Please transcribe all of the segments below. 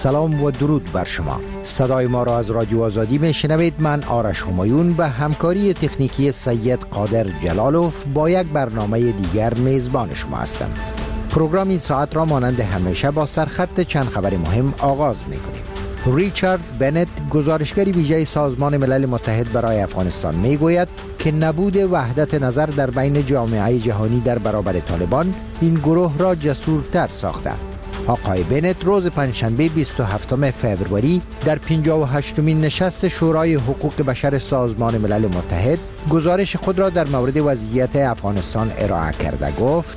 سلام و درود بر شما. صدای ما را از رادیو آزادی میشنوید. من آرش همایون به همکاری تکنیکی سید قادر جلالوف با یک برنامه دیگر میزبان شما هستم. پروگرام این ساعت را مانند همیشه با سرخط چند خبر مهم آغاز میکنیم. ریچارد بنت، گزارشگر ویژه سازمان ملل متحد برای افغانستان، میگوید که نبود وحدت نظر در بین جامعه جهانی در برابر طالبان این گروه را جسورتر ساخته. آقای بنت روز پنجشنبه 27 فوریه در 58مین نشست شورای حقوق بشر سازمان ملل متحد گزارش خود را در مورد وضعیت افغانستان ارائه کرده گفت: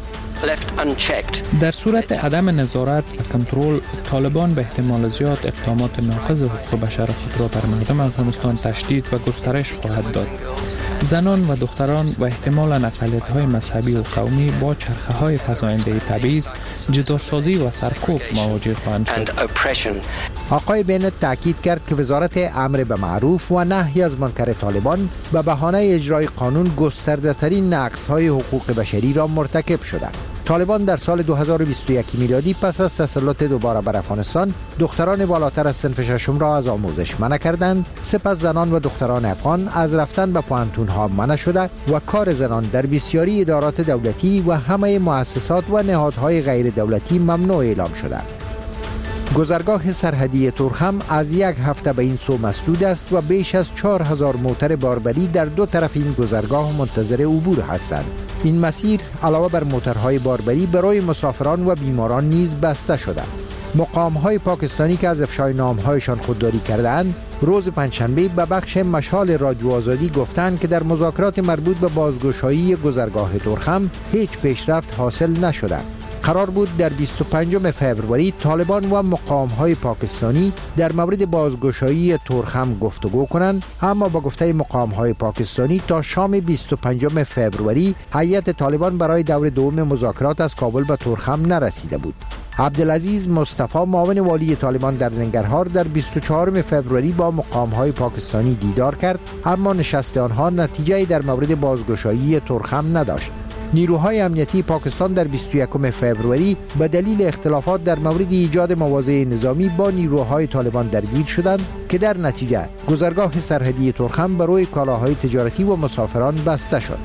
در صورت عدم نظارت و کنترل، طالبان به احتمال زیاد اقدامات ناقض حقوق بشر خود را بر مردم افغانستان تشدید و گسترش خواهد داد. زنان و دختران و احتمالاً اقلیت‌های مذهبی و قومی با چرخه‌های فزاینده تبعیض، جداسازی و سرکوب مواجه خواهند شد. آقای بنت تاکید کرد که وزارت امر به معروف و نهی از منکر طالبان به بهانه اجرای قانون گسترده‌ترین نقض‌های حقوق بشری را مرتکب شده. طالبان در سال 2021 میلادی پس از تسلط دوباره بر افغانستان دختران بالاتر از صنف ششم را از آموزش منع کردند. سپس زنان و دختران افغان از رفتن به پوهنتون‌ها منع شده و کار زنان در بسیاری ادارات دولتی و همه مؤسسات و نهادهای غیر دولتی ممنوع اعلام شده. گذرگاه سرحدی تورخم از یک هفته به این سو مسدود است و بیش از 4000 موتر باربری در دو طرف این گذرگاه منتظر عبور هستند. این مسیر علاوه بر موترهای باربری برای مسافران و بیماران نیز بسته شده. مقام‌های پاکستانی که از افشای نام‌هایشان خودداری کردند، روز پنجشنبه به بخش مشال رادیو آزادی گفتند که در مذاکرات مربوط به بازگشایی گذرگاه تورخم هیچ پیشرفت حاصل نشده. قرار بود در 25 فوریه طالبان و مقام‌های پاکستانی در مورد بازگشایی تورخم گفتگو کنند، اما با گفته مقام‌های پاکستانی تا شام 25 فوریه هیئت طالبان برای دور دوم مذاکرات از کابل به تورخم نرسیده بود. عبدالعزیز مصطفی، معاون والی طالبان در ننگرهار، در 24 فوریه با مقام‌های پاکستانی دیدار کرد، اما نشست آنها نتیجه‌ای در مورد بازگشایی تورخم نداشت. نیروهای امنیتی پاکستان در 21 فوریه به دلیل اختلافات در مورد ایجاد مواضع نظامی با نیروهای طالبان درگیر شدند که در نتیجه گذرگاه سرحدی تورخم برای کالاهای تجارتی و مسافران بسته شد.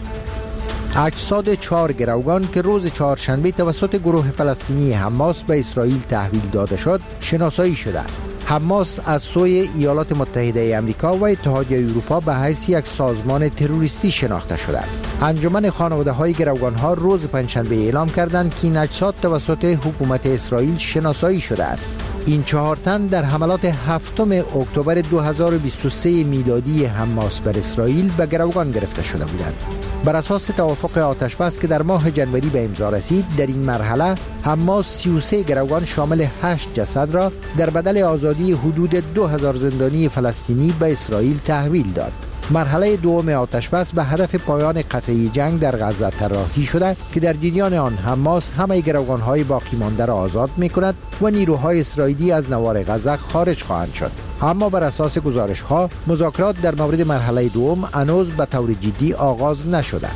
اجساد 4 گروگان که روز چهارشنبه توسط گروه فلسطینی حماس به اسرائیل تحویل داده شد شناسایی شده. حماس از سوی ایالات متحده آمریکا و اتحادیه اروپا به حیث یک سازمان تروریستی شناخته شده. انجمن خانواده‌های گروگان‌ها روز پنجشنبه اعلام کردند که این اجساد توسط حکومت اسرائیل شناسایی شده است. این 4 تن در حملات 7 اکتبر 2023 میلادی حماس بر اسرائیل به گروگان گرفته شده بودند. بر اساس توافق آتش‌بس که در ماه جنوری به امضا رسید، در این مرحله حماس 33 گروگان شامل 8 جسد را در بدل آزادی حدود 2000 زندانی فلسطینی به اسرائیل تحویل داد. مرحله دوم آتش‌بس به هدف پایان قطعی جنگ در غزه طراحی شده که در جریان آن حماس همه گروگان‌های باقی مانده را آزاد می‌کند و نیروهای اسرائیلی از نوار غزه خارج خواهند شد. اما بر اساس گزارش‌ها مذاکرات در مورد مرحله دوم هنوز به طور جدی آغاز نشده.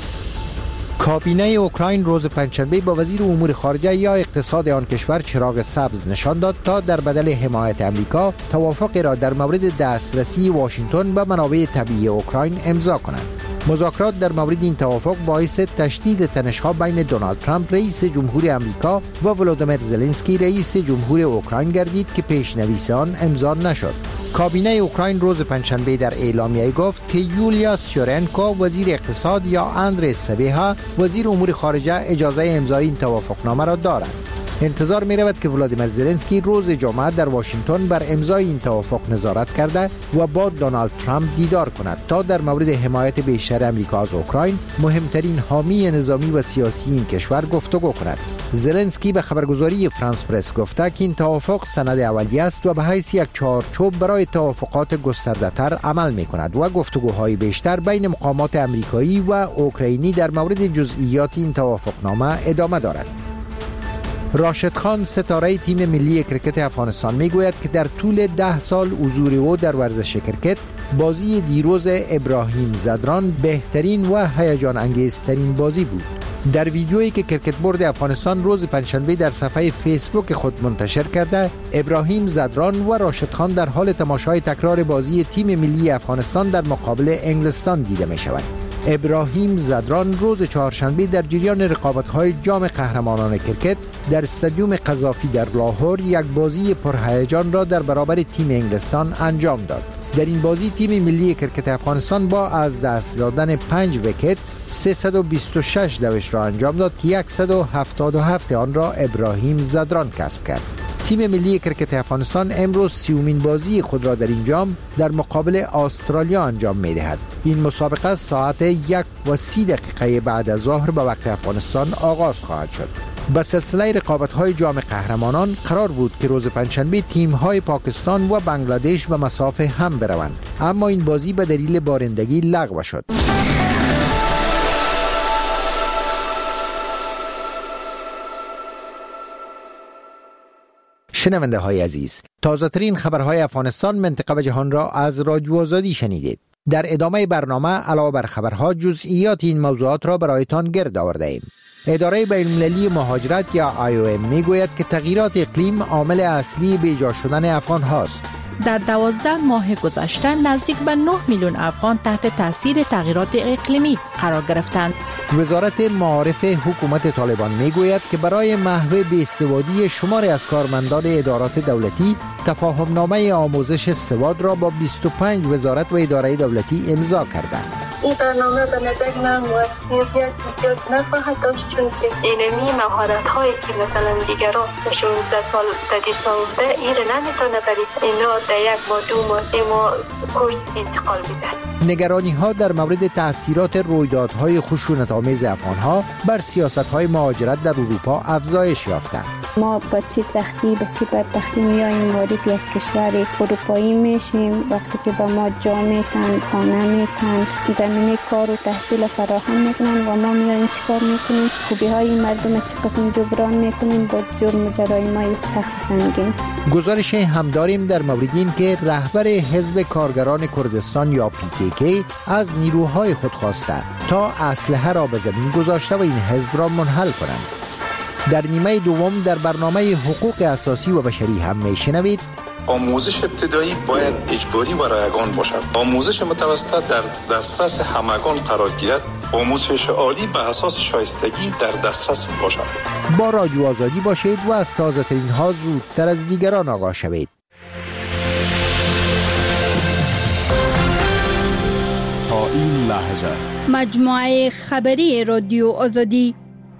کابینه اوکراین روز پنجشنبه با وزیر امور خارجه یا اقتصاد آن کشور چراغ سبز نشان داد تا در بدل حمایت امریکا توافقی را در مورد دسترسی واشنگتن به منابع طبیعی اوکراین امضا کنند. مذاکرات در مورد این توافق باعث تشدید تنش‌ها بین دونالد ترامپ رئیس جمهور آمریکا و ولودیمیر زلنسکی رئیس جمهور اوکراین گردید که پیش‌نویس آن امضا نشد. کابینه اوکراین روز پنجشنبه در اعلامیه گفت که یولیا سیورنکو وزیر اقتصاد یا اندری سبیها وزیر امور خارجه اجازه امضای این توافقنامه را دارند. انتظار می رود که ولادیمیر زلنسکی روز جمعه در واشنگتن بر امضای این توافق نظارت کرده و با دونالد ترامپ دیدار کند تا در مورد حمایت بیشتر امریکا از اوکراین، مهمترین حامی نظامی و سیاسی این کشور، گفتگو کند. زلنسکی به خبرگزاری فرانس پرس گفته که این توافق سند اولیه است و به حیث یک چارچوب برای توافقات گسترده‌تر عمل می کند و گفتگوهای بیشتر بین مقامات امریکایی و اوکراینی در مورد جزئیات این توافقنامه ادامه دارد. راشد خان، ستاره تیم ملی کرکت افغانستان، میگوید که در طول 10 سال حضور او در ورزش کرکت، بازی دیروز ابراهیم زدران بهترین و هیجان انگیزترین بازی بود. در ویدیویی که کرکت بورد افغانستان روز پنجشنبه در صفحه فیسبوک خود منتشر کرده، ابراهیم زدران و راشد خان در حال تماشای تکرار بازی تیم ملی افغانستان در مقابل انگلستان دیده می شوند. ابراهیم زدران روز چهارشنبه در جریان رقابت‌های جام قهرمانان کرکت در استادیوم قذافی در لاهور یک بازی پرهیجان را در برابر تیم انگلستان انجام داد. در این بازی تیم ملی کرکت افغانستان با از دست دادن 5 ویکت 326 دوش را انجام داد که 177 آن را ابراهیم زدران کسب کرد. تیم ملی کرکت افغانستان امروز 30مین بازی خود را در این جام در مقابل استرالیا انجام می‌دهد. این مسابقه ساعت 1:30 بعد از ظهر به وقت افغانستان آغاز خواهد شد. به سلسله رقابت‌های جام قهرمانان قرار بود که روز پنجشنبه تیم‌های پاکستان و بنگلادش به مسافه هم بروند، اما این بازی به دلیل بارندگی لغو شد. شنونده های عزیز، تازه ترین خبرهای افغانستان، منطقه و جهان را از رادیو آزادی شنیدید. در ادامه برنامه علاوه بر خبرها جزئیات این موضوعات را برایتان گرد آورده ایم. اداره بین‌المللی مهاجرت یا IOM میگوید که تغییرات اقلیم عامل اصلی بیجا شدن افغان هاست. در 12 ماه گذشته نزدیک به 9 میلیون افغان تحت تاثیر تغییرات اقلیمی قرار گرفتند. وزارت معارف حکومت طالبان میگوید که برای محو بی‌سوادی شماری از کارمندان ادارات دولتی تفاهمنامه آموزش سواد را با 25 وزارت و اداره دولتی امضا کردند. این برنامه به نظر من موثریت زیاد نخواهد داشت، چون که اینمی مهارت هایی که مثلا دیگران 16 سال تدریس آموزه این نمیتونه برید اینا در 1 ماه 2 ماه 3 ماه کورس انتقال میدن. نگرانی ها در مورد تأثیرات رویدادهای خشونت آمیز افغانها بر سیاست های مهاجرت در اروپا افزایش یافته. ما با چه سختی به چه بدبختی میاییم وارد یک کشور اروپایی میشیم. وقتی که با ما جا میتن، خانه میتن، زمینه کار و تحصیل فراهم میکنن و ما میاییم چیکار میکنیم؟ خوبی های مردم چه قسم جبران میکنیم با جرم و جرایم های سخت سنگین. گزارش هم داریم در مورد این که رهبر حزب کارگران کردستان یا PKK از نیروهای خود خواسته تا اسلحه را به زمین گذاشته و این حزب را منحل کنند. در نیمه دوم در برنامه حقوق اساسی و بشری هم میشنوید آموزش ابتدایی باید اجباری و رایگان باشد. آموزش متوسط در دسترس همگان قرار گیرد. آموزش عالی به اساس شایستگی در دسترس باشد. با رادیو آزادی باشید و از تازه ترین ها زودتر از دیگران آگاه شوید. تا این لحظه مجموعه خبری رادیو آزادی.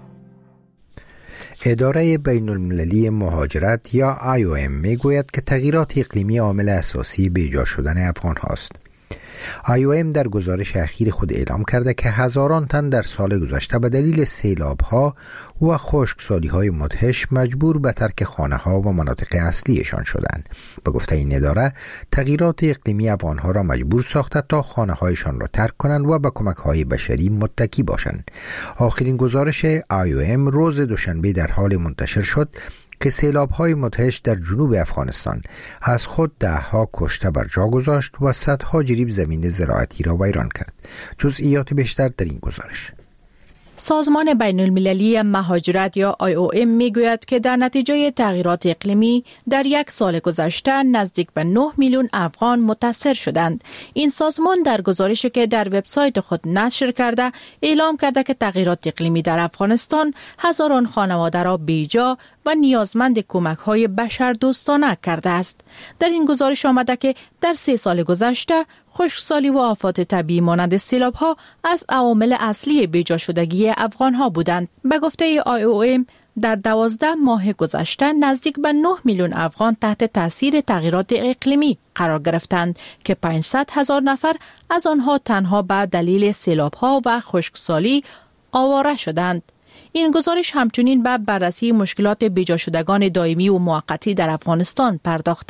اداره بین‌المللی مهاجرت یا IOM میگوید که تغییرات اقلیمی عامل اساسی بیجا شدن افغان هاست. IOM در گزارش اخیر خود اعلام کرده که هزاران تن در سال گذشته به دلیل سیلاب‌ها و خشکسالی‌های مدهش مجبور به ترک خانه‌ها و مناطق اصلیشان شدند. به گفته این اداره، تغییرات اقلیمی افغان‌ها را مجبور ساخته تا خانه‌هایشان را ترک کنند و به کمک‌های بشری متکی باشند. آخرین گزارش IOM روز دوشنبه در حال منتشر شد که سیلاب‌های مدهش در جنوب افغانستان از خود ده‌ها کشته بر جا گذاشت و صدها جریب زمین زراعتی را ویران کرد. جزئیات بیشتر در این گزارش. سازمان بین المللی مهاجرت یا IOM میگوید که در نتیجه تغییرات اقلیمی در 1 سال گذشته نزدیک به 9 میلیون افغان متاثر شدند. این سازمان در گزارشی که در وبسایت خود نشر کرده اعلام کرده که تغییرات اقلیمی در افغانستان هزاران خانواده را بیجا و نیازمند کمک‌های بشردوستانه کرده است. در این گزارش آمده که در 3 سال گذشته خشکسالی و آفات طبیعی مانند سیلاب‌ها از عوامل اصلی بیجا شدگی افغان‌ها بودند. به گفته IOM در 12 ماه گذشته نزدیک به 9 میلیون افغان تحت تاثیر تغییرات اقلیمی قرار گرفتند که 500,000 نفر از آنها تنها به دلیل سیلاب‌ها و خشکسالی آواره شدند. این گزارش همچنین به بررسی مشکلات بیجا شدگان دائمی و موقتی در افغانستان پرداخته.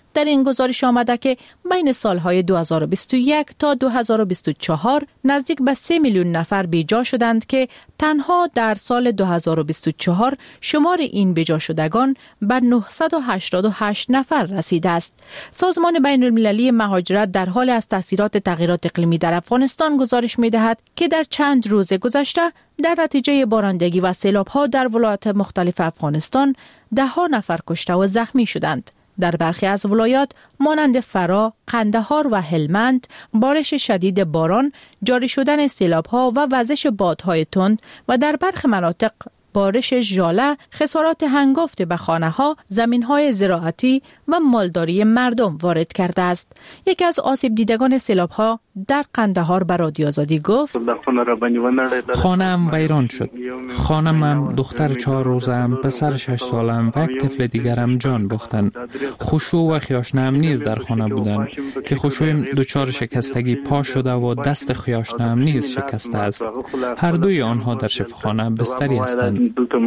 در این گزارش آمده که بین سالهای 2021 تا 2024 نزدیک به 3 میلیون نفر بیجا شدند که تنها در سال 2024 شمار این بیجا شدگان به 988 نفر رسیده است. سازمان بین المللی مهاجرت در حال از تاثیرات تغییرات اقلیمی در افغانستان گزارش می‌دهد که در چند روز گذشته در نتیجه بارندگی و سیلاب‌ها در ولایات مختلف افغانستان 10 نفر کشته و زخمی شدند. در برخی از ولایات مانند فرا، قندهار و هلمند بارش شدید باران، جاری شدن سیلاب‌ها و وزش بادهای تند و در برخی مناطق بارش ژاله خسارات هنگفت به خانه‌ها، زمین‌های زراعتی و مالداری مردم وارد کرده است. یکی از آسیب دیدگان سیلاب‌ها در قندهار به رادیو آزادی گفت: خانه‌ام ویران شد. خانمم، دختر 4 روزم، پسر 6 سالم و یک طفل دیگرم جان باختند. خشوع و خیاشنم نیز در خانه بودند که خشوعم دچار شکستگی پا شده و دست خیاشنم نیز شکسته است. هر دوی آنها در شفاخانه بستری هستند.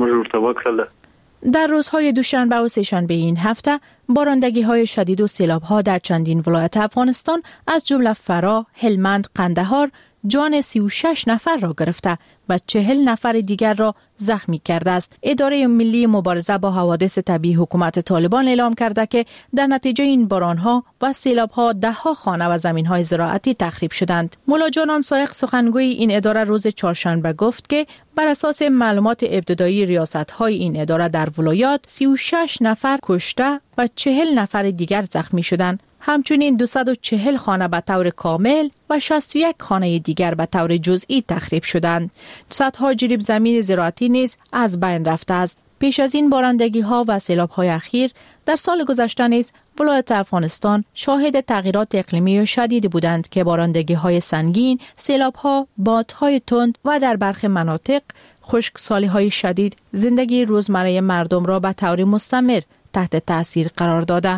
در روزهای دوشنبه و سه‌شنبه این هفته بارندگی‌های شدید و سیلاب‌ها در چندین ولایت افغانستان از جمله فرا، هلمند، قندهار جان 36 نفر را گرفته و 40 نفر دیگر را زخمی کرده است. اداره ملی مبارزه با حوادث طبیعی حکومت طالبان اعلام کرده که در نتیجه این باران‌ها و سیلاب‌ها 10 خانه و زمین‌های زراعتی تخریب شدند. مولا جانان سایق سخنگوی این اداره روز چهارشنبه گفت که بر اساس معلومات ابتدایی ریاست‌های این اداره در ولایات 36 نفر کشته و 40 نفر دیگر زخمی شدند. همچنین 240 خانه به طور کامل و 61 خانه دیگر به طور جزئی تخریب شدند. صدها جریب زمین زراعتی نیز از بین رفته است. پیش از این بارندگی‌ها و سیلاب‌های اخیر در سال گذشته نیز ولایت افغانستان شاهد تغییرات اقلیمی شدید بودند که بارندگی‌های سنگین، سیلاب‌ها، بادهای تند و در برخی مناطق خشکسالی‌های شدید زندگی روزمره مردم را به طور مستمر تحت تأثیر قرار داده.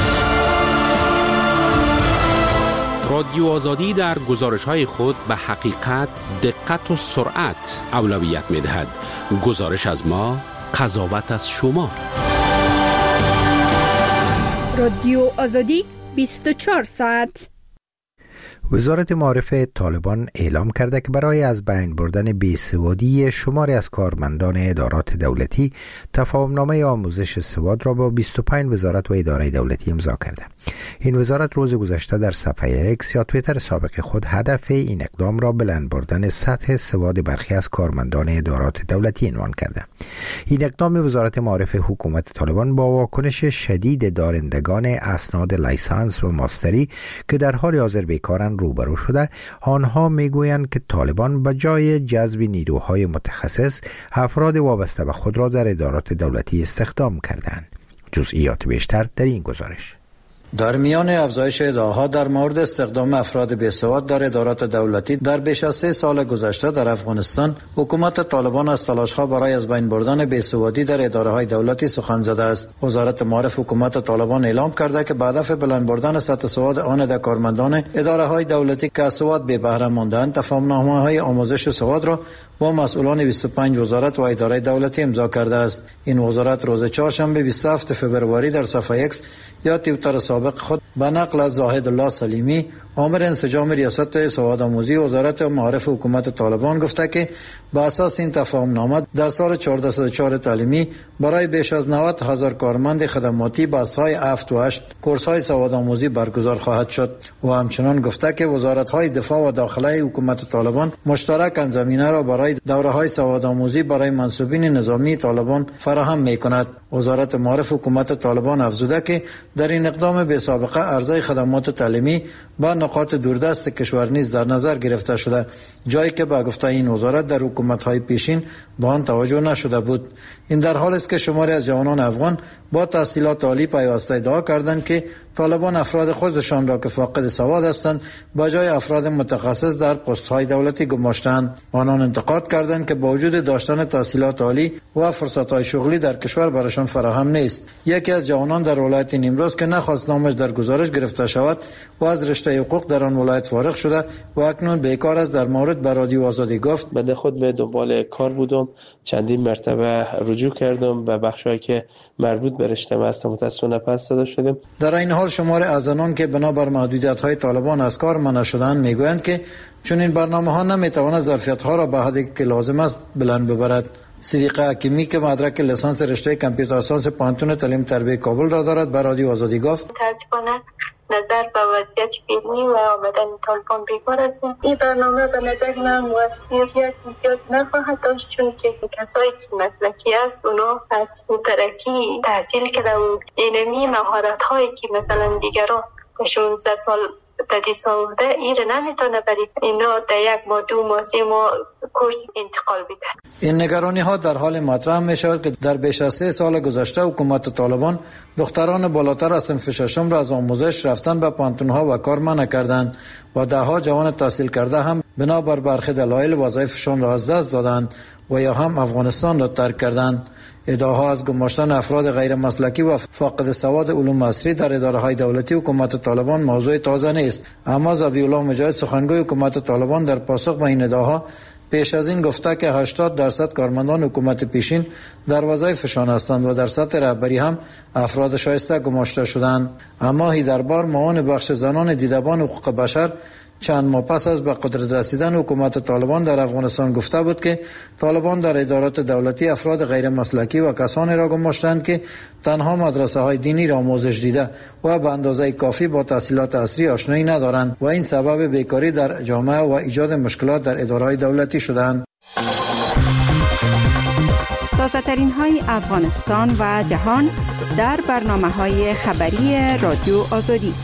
رادیو آزادی در گزارش‌های خود به حقیقت، دقت و سرعت اولویت می‌دهد. گزارش از ما، قضاوت از شما. رادیو آزادی 24 ساعت. وزارت معارف طالبان اعلام کرده که برای از بین بردن بیسوادی شماری از کارمندان ادارات دولتی تفاهمنامه آموزش سواد را با 25 وزارت و اداره دولتی امضا کرده. این وزارت روز گذشته در صفحه اکس یا توییتر سابق خود هدف این اقدام را بلند بردن سطح سواد برخی از کارمندان ادارات دولتی عنوان کرده. این اقدام وزارت معارف حکومت طالبان با واکنش شدید دارندگان اسناد لیسانس و ماستری که در حال حاضر بیکارند روبرو شده. آنها میگویند که طالبان به جای جذب نیروهای متخصص افراد وابسته به خود را در ادارات دولتی استخدام کردند. جزئیات بیشتر در این گزارش. در میان افزایش ادعاها در مورد استخدام افراد بیسواد در ادارات دولتی در بیش از 3 سال گذشته در افغانستان، حکومت طالبان از تلاش‌ها برای از بین بردن بیسوادی در اداره‌های دولتی سخن زده است. وزارت معارف حکومت طالبان اعلام کرده که به هدف بلند بردن سطح سواد آن در کارمندان اداره‌های دولتی که از سواد بی بهره مانده‌اند، تفاهمنامه‌های آموزش سواد را با مسئولان 25 وزارت و اداره دولتی امضا کرده است. این وزارت روز چهارشنبه 27 فوریه در صفحه اکس یا توییتر سابق خود به نقل از زاهد الله سلیمی، آمر انسجام ریاست سواد آموزی وزارت معارف حکومت طالبان گفته که به اساس این تفاهمنامه در سال 1404 تعلیمی برای بیش از 90,000 کارمند خدماتی بسته‌های 7 و 8 کورس‌های سواد آموزی برگزار خواهد شد و همچنان گفته که وزارت‌های دفاع و داخله حکومت طالبان مشترکاً زمینه را برای دوره‌های سواد آموزی برای منصوبین نظامی طالبان فراهم می‌کند. وزارت معارف حکومت طالبان افزوده که در این اقدام به سابقه عرضه خدمات تعلیمی با نقاط دوردست کشور نیز در نظر گرفته شده، جایی که با گفته این وزارت در حکومت‌های پیشین به آن توجه نشده بود. این در حالی است که شماری از جوانان افغان با تحصیلات عالی پیوسته ادعا کردند که طالبان افراد خودشان را که فاقد سواد هستند با جای افراد متخصص در پست‌های دولتی گماشتند. آنان انتقاد کردند که با وجود داشتن تحصیلات عالی و فرصت‌های شغلی در کشور برایشان فراهم نیست. یکی از جوانان در ولایت نیمروز که نخواست نامش در گزارش گرفته شود و از رشته حقوق در آن ولایت فارغ شده و اکنون بیکار است، در مورد به رادیو آزادی گفت: من خود به دنبال کار بودم، چندین مرتبه رجوع کردم به بخشایی که مربوط به رشته هستم، متأسفانه پس داده شدم. در این حال حال شمار از آنان که بنابر محدودیت‌های طالبان از کار منع شدند میگویند که چون این برنامه‌ها نمیتواند ظرفیت‌ها را به حدی که لازم است بلند ببرد. صدیقه حکیمی که مدرک لیسانس رشته کامپیوتر ساینس پانتون تعلیم تربیت کابل را دارد به رادیو آزادی گفت متاسفانه نظر به وضعیت فعلی و آمدن طالبان بیکار است. این برنامه به نظر من موثریت ایجاد نخواهد داشت، چون که کسایی که مسلکی است اونا از ترکی تحصیل کرده و اینمی مهارت هایی که مثلا دیگران 16 سال تدریس آورده این نمیتونه برای اینا در 1 ماه 2 ماه 3 ماه کورس انتقال بده. این نگرانی ها در حال مطرح می شود که در بیش از 3 سال گذشته حکومت طالبان دختران بالاتر از صنف ششم را از آموزش رفتن به پانتون ها و کار منع کردند و دهها جوان تحصیل کرده هم بنابر برخی دلایل وظایفشان را از دست دادند و یا هم افغانستان را ترک کردند. ادعاها از گماشتن افراد غیر مسلکی و فاقد سواد علوم عصری در اداره‌های دولتی حکومت طالبان موضوع تازه نیست، اما ذبیح الله مجاهد سخنگوی حکومت طالبان در پاسخ به این ادعاها پیش از این گفته که 80% کارمندان حکومت پیشین در وظایفشان هستند و در سطح رهبری هم افراد شایسته گماشته شدند. اما هیدربار معاون بخش زنان دیدبان حقوق بشر چند ماه پس از به قدرت رسیدن حکومت طالبان در افغانستان گفته بود که طالبان در ادارات دولتی افراد غیر مسلکی و کسانی را گماشتند که تنها مدرسه های دینی را آموزش دیده و به اندازه کافی با تحصیلات عصری آشنایی ندارند و این سبب بیکاری در جامعه و ایجاد مشکلات در ادارات دولتی شدند. تازه ترین های افغانستان و جهان در برنامه‌های خبری رادیو آزادی.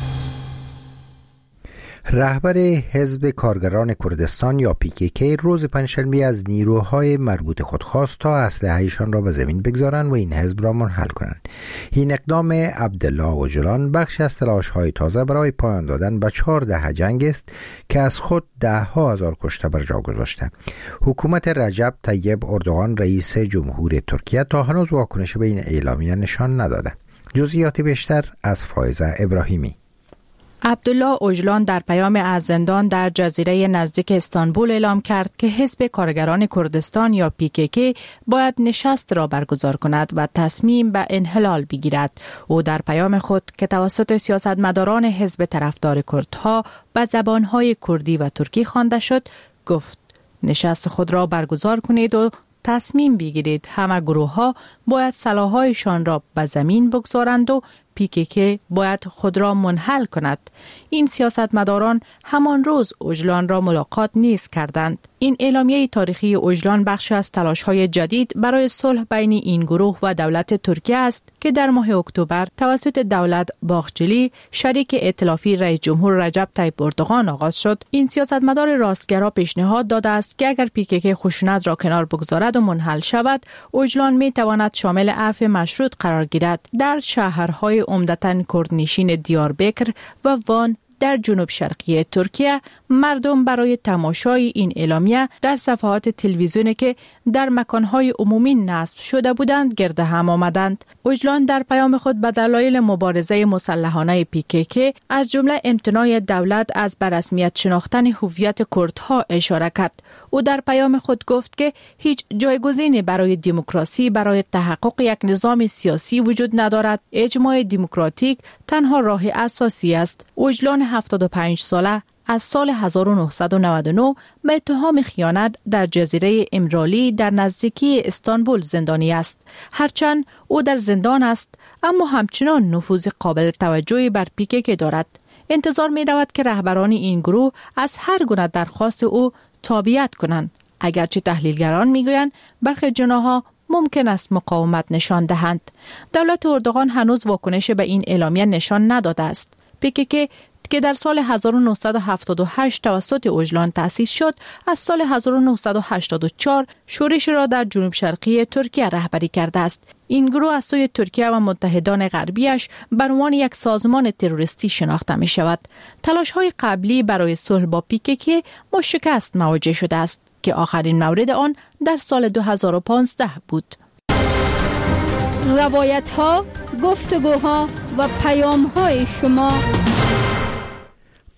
رهبر حزب کارگران کردستان یا PKK روز پنجشنبه از نیروهای مربوط خود خواست تا اسلحه‌شان را به زمین بگذارند و این حزب را منحل کنند. این اقدام عبدالله اوجلان بخش از تلاش‌های تازه برای پایان دادن به 4 دهه جنگ است که از خود 10,000 کشته بر جا گذاشته. حکومت رجب طیب اردوغان رئیس جمهور ترکیه تا هنوز واکنش به این اعلامیه نشان نداده. جزئیات بیشتر از فائزه ابراهیمی. عبدالله اوجلان در پیام از زندان در جزیره نزدیک استانبول اعلام کرد که حزب کارگران کردستان یا PKK باید نشست را برگزار کند و تصمیم به انحلال بگیرد. او در پیام خود که توسط سیاستمداران حزب طرفدار کردها به زبانهای کردی و ترکی خوانده شد گفت نشست خود را برگزار کنید و تصمیم بگیرید همه گروه ها باید سلاح‌هایشان را به زمین بگذارند و PKK باید خود را منحل کند. این سیاستمداران همان روز اوجلان را ملاقات نیز کردند. این اعلامیه تاریخی اوجلان بخشی از تلاش‌های جدید برای صلح بین این گروه و دولت ترکیه است که در ماه اکتبر توسط دولت باقجلی شریک ائتلافی رئیس جمهور رجب طیب اردوغان آغاز شد. این سیاستمدار راستگرا پیشنهاد داده است که اگر PKK خشونت را کنار بگذارد و منحل شود، اوجلان می تواند شامل عفو مشروط قرار گیرد. در شهرهای عمدتاً کردنشین دیاربکر و وان در جنوب شرقی ترکیه مردم برای تماشای این اعلامیه در صفحات تلویزیونی که در مکانهای عمومی نصب شده بودند گرد هم آمدند. اوجلان در پیام خود به دلایل مبارزه مسلحانه PKK از جمله امتناع دولت از به رسمیت شناختن هویت کردها اشاره کرد. او در پیام خود گفت که هیچ جایگزینی برای دموکراسی برای تحقق یک نظام سیاسی وجود ندارد. اجماع دموکراتیک تنها راه اساسی است. اوجلان 75 ساله از سال 1999 به اتهام خیانت در جزیره امرالی در نزدیکی استانبول زندانی است. هرچند او در زندان است اما همچنان نفوذ قابل توجهی بر PKK دارد. انتظار می رود که رهبران این گروه از هر گونه درخواست او تابعیت کنند. اگرچه تحلیلگران می گویند برخی جناح‌ها ممکن است مقاومت نشان دهند. دولت اردوغان هنوز واکنش به این اعلامیه نشان نداده است. PKK که در سال 1978 توسط اوجلان تأسیس شد، از سال 1984 شورش را در جنوب شرقی ترکیه رهبری کرده است. این گروه از سوی ترکیه و متحدان غربیش به عنوان یک سازمان تروریستی شناخته می شود. تلاش‌های قبلی برای صلح با PKK با شکست مواجه شده است که آخرین مورد آن در سال 2015 بود. روایت‌ها، گفتگوها و پیام‌های شما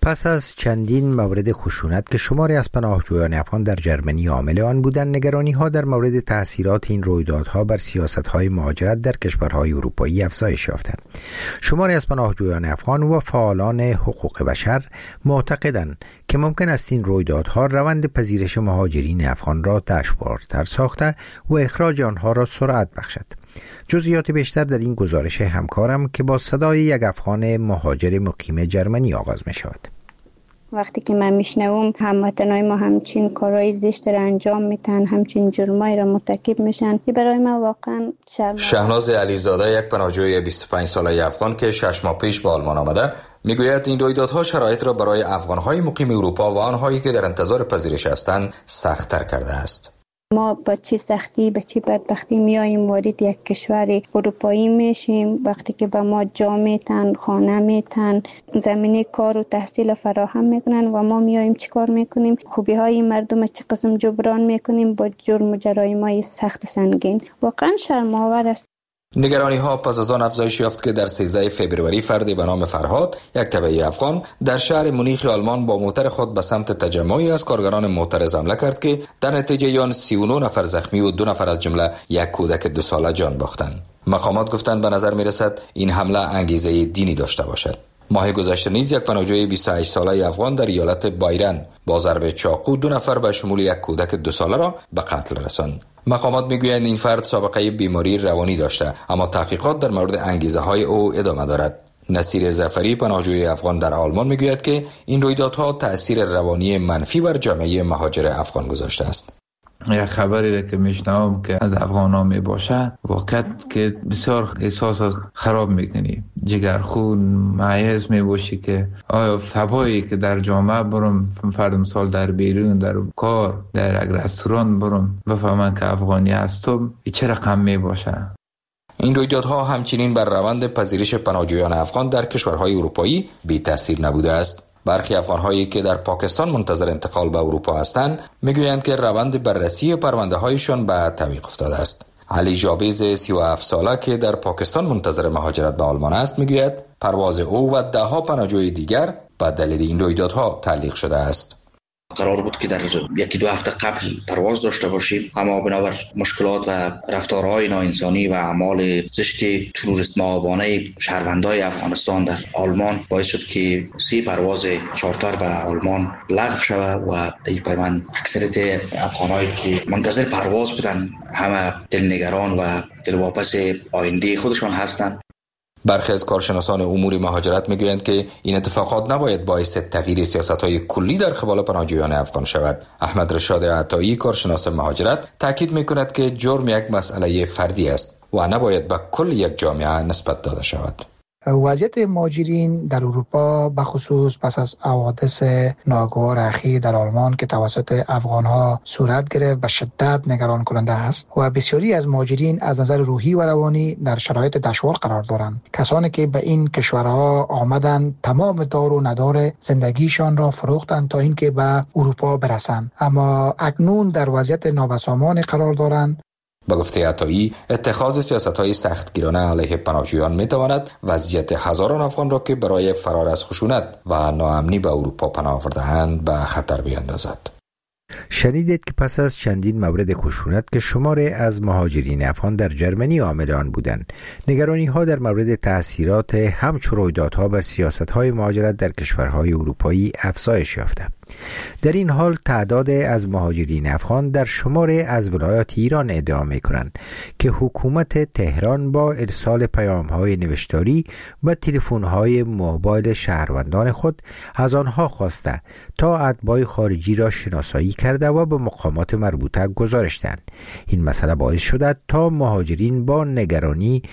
پس از چندین مورد خشونت که شماری از پناهجویان افغان در جرمنی عامل آن بودند، نگرانی‌ها در مورد تأثیرات این رویدادها بر سیاست‌های مهاجرت در کشورهای اروپایی افزایش یافتند. شماری از پناهجویان افغان و فعالان حقوق بشر معتقدند که ممکن است این رویدادها روند پذیرش مهاجرین افغان را دشوارتر ساخته و اخراج آنها را سرعت بخشد. جزئیات بیشتر در این گزارش همکارم که با صدای یک افغان مهاجر مقیم جرمنی آغاز می شود. وقتی که من میشنوم هموطنای ما همچین کارهای زشت را انجام میتن، همچین جرمایی را مرتکب میشن، که برای من واقعا شهناز علیزاده، یک پناهجوی 25 ساله افغان که 6 ماه پیش به آلمان آمده، میگوید این رویدادها شرایط را برای افغانهای مقیم اروپا و آنهایی که در انتظار پذیرش هستند سخت‌تر کرده است. ما با چه سختی به چه بدبختی میاییم وارد یک کشور اروپایی میشیم. وقتی که به ما جا میتن، خانه میتن، زمینه کار و تحصیل فراهم میکنن و ما میاییم چیکار میکنیم؟ خوبی های مردم چه قسم جبران میکنیم با جرم و جرایم‌های سخت سنگین. واقعا شرم‌آور است. نگرانی ها پس از آن افزایش یافت که در 13 فوریه فردی به نام فرهاد، یک تبعی افغان، در شهر مونیخ آلمان با موتر خود به سمت تجمعی از کارگران معترض حمله کرد که در نتیجه آن 39 نفر زخمی و 2 نفر از جمله یک کودک 2 ساله جان باختند. مقامات گفتند به نظر می رسد این حمله انگیزه دینی داشته باشد. ماه گذشته نیز یک پناهجوی 28 ساله افغان در ایالت بایرن با ضرب چاقو 2 نفر به شمول یک کودک 2 ساله را به قتل رساند. مقامات میگویند این فرد سابقه بیماری روانی داشته، اما تحقیقات در مورد انگیزه های او ادامه دارد. نصیر ظفری، پناهجوی افغان در آلمان، میگوید که این رویدادها تأثیر روانی منفی بر جامعه مهاجر افغان گذاشته است. یک خبری که میشنوم که از افغان‌ها میباشه، واقعا که بسیار احساس خراب میکنی، جگرخون مایز میباشی که آیا تبایی که در جامعه برم، فرض مثال در بیرون، در کار، در یک رستوران برم، بفهمن که افغانی هستم، چه رقم میباشه. این رویدادها همچنین بر روند پذیرش پناهجویان افغان در کشورهای اروپایی بی تاثیر نبوده است. برخی افغان‌هایی که در پاکستان منتظر انتقال به اروپا هستند میگویند که روند بررسی پرونده‌هایشان به تعویق افتاده است. علی جابیز 37 ساله که در پاکستان منتظر مهاجرت به آلمان است میگوید پرواز او و 10 پناهجوی دیگر به دلیل این رویدادها تعلیق شده است. قرار بود که در 1-2 هفته قبل پرواز داشته باشیم، اما بنابر مشکلات و رفتارهای ناانسانی و اعمال زشت تروریست مآبانه شهروندان افغانستان در آلمان باعث شد که 3 پرواز چارتر به آلمان لغو شود و در پیمان اکثریت افغانایی که منتظر پرواز بودن همه دلنگران و دلواپس آینده خودشان هستند. برخی از کارشناسان امور مهاجرت میگویند که این اتفاقات نباید باعث تغییر سیاست‌های کلی در قبال پناهجویان افغان شود. احمد رشاد عطایی، کارشناس مهاجرت، تاکید میکند که جرم یک مسئله فردی است و نباید به کل یک جامعه نسبت داده شود. وضعیت مهاجرین در اروپا بخصوص پس از حوادث ناگوار اخیر در آلمان که توسط افغانها صورت گرفت به شدت نگران کننده است و بسیاری از مهاجرین از نظر روحی و روانی در شرایط دشوار قرار دارند. کسانی که به این کشورها آمدند تمام دار و ندار زندگیشان را فروختند تا اینکه به اروپا برسند، اما اکنون در وضعیت نابسامان قرار دارند. با گفته عطایی، اتخاذ سیاست‌های سختگیرانه علیه پناهجویان می‌تواند وضعیت هزاران افغان را که برای فرار از خشونت و ناامنی به اروپا پناه برده‌اند به خطر بیندازد. شنیدید که پس از چندین مورد خشونت که شماری از مهاجرین افغان در جرمنی عامل آن بودند، نگرانی‌ها در مورد تأثیرات همچون رویدادها بر سیاست‌های مهاجرت در کشورهای اروپایی افزایش یافته. در این حال تعداد از مهاجرین افغان در شماری از ولایات ایران ادعا می‌کنند که حکومت تهران با ارسال پیام‌های نوشتاری و تلفن‌های موبایل شهروندان خود از آنها خواسته تا اتباع خارجی را شناسایی کرده و به مقامات مربوطه گزارش دهند. این مسئله باعث شده تا مهاجرین با نگرانی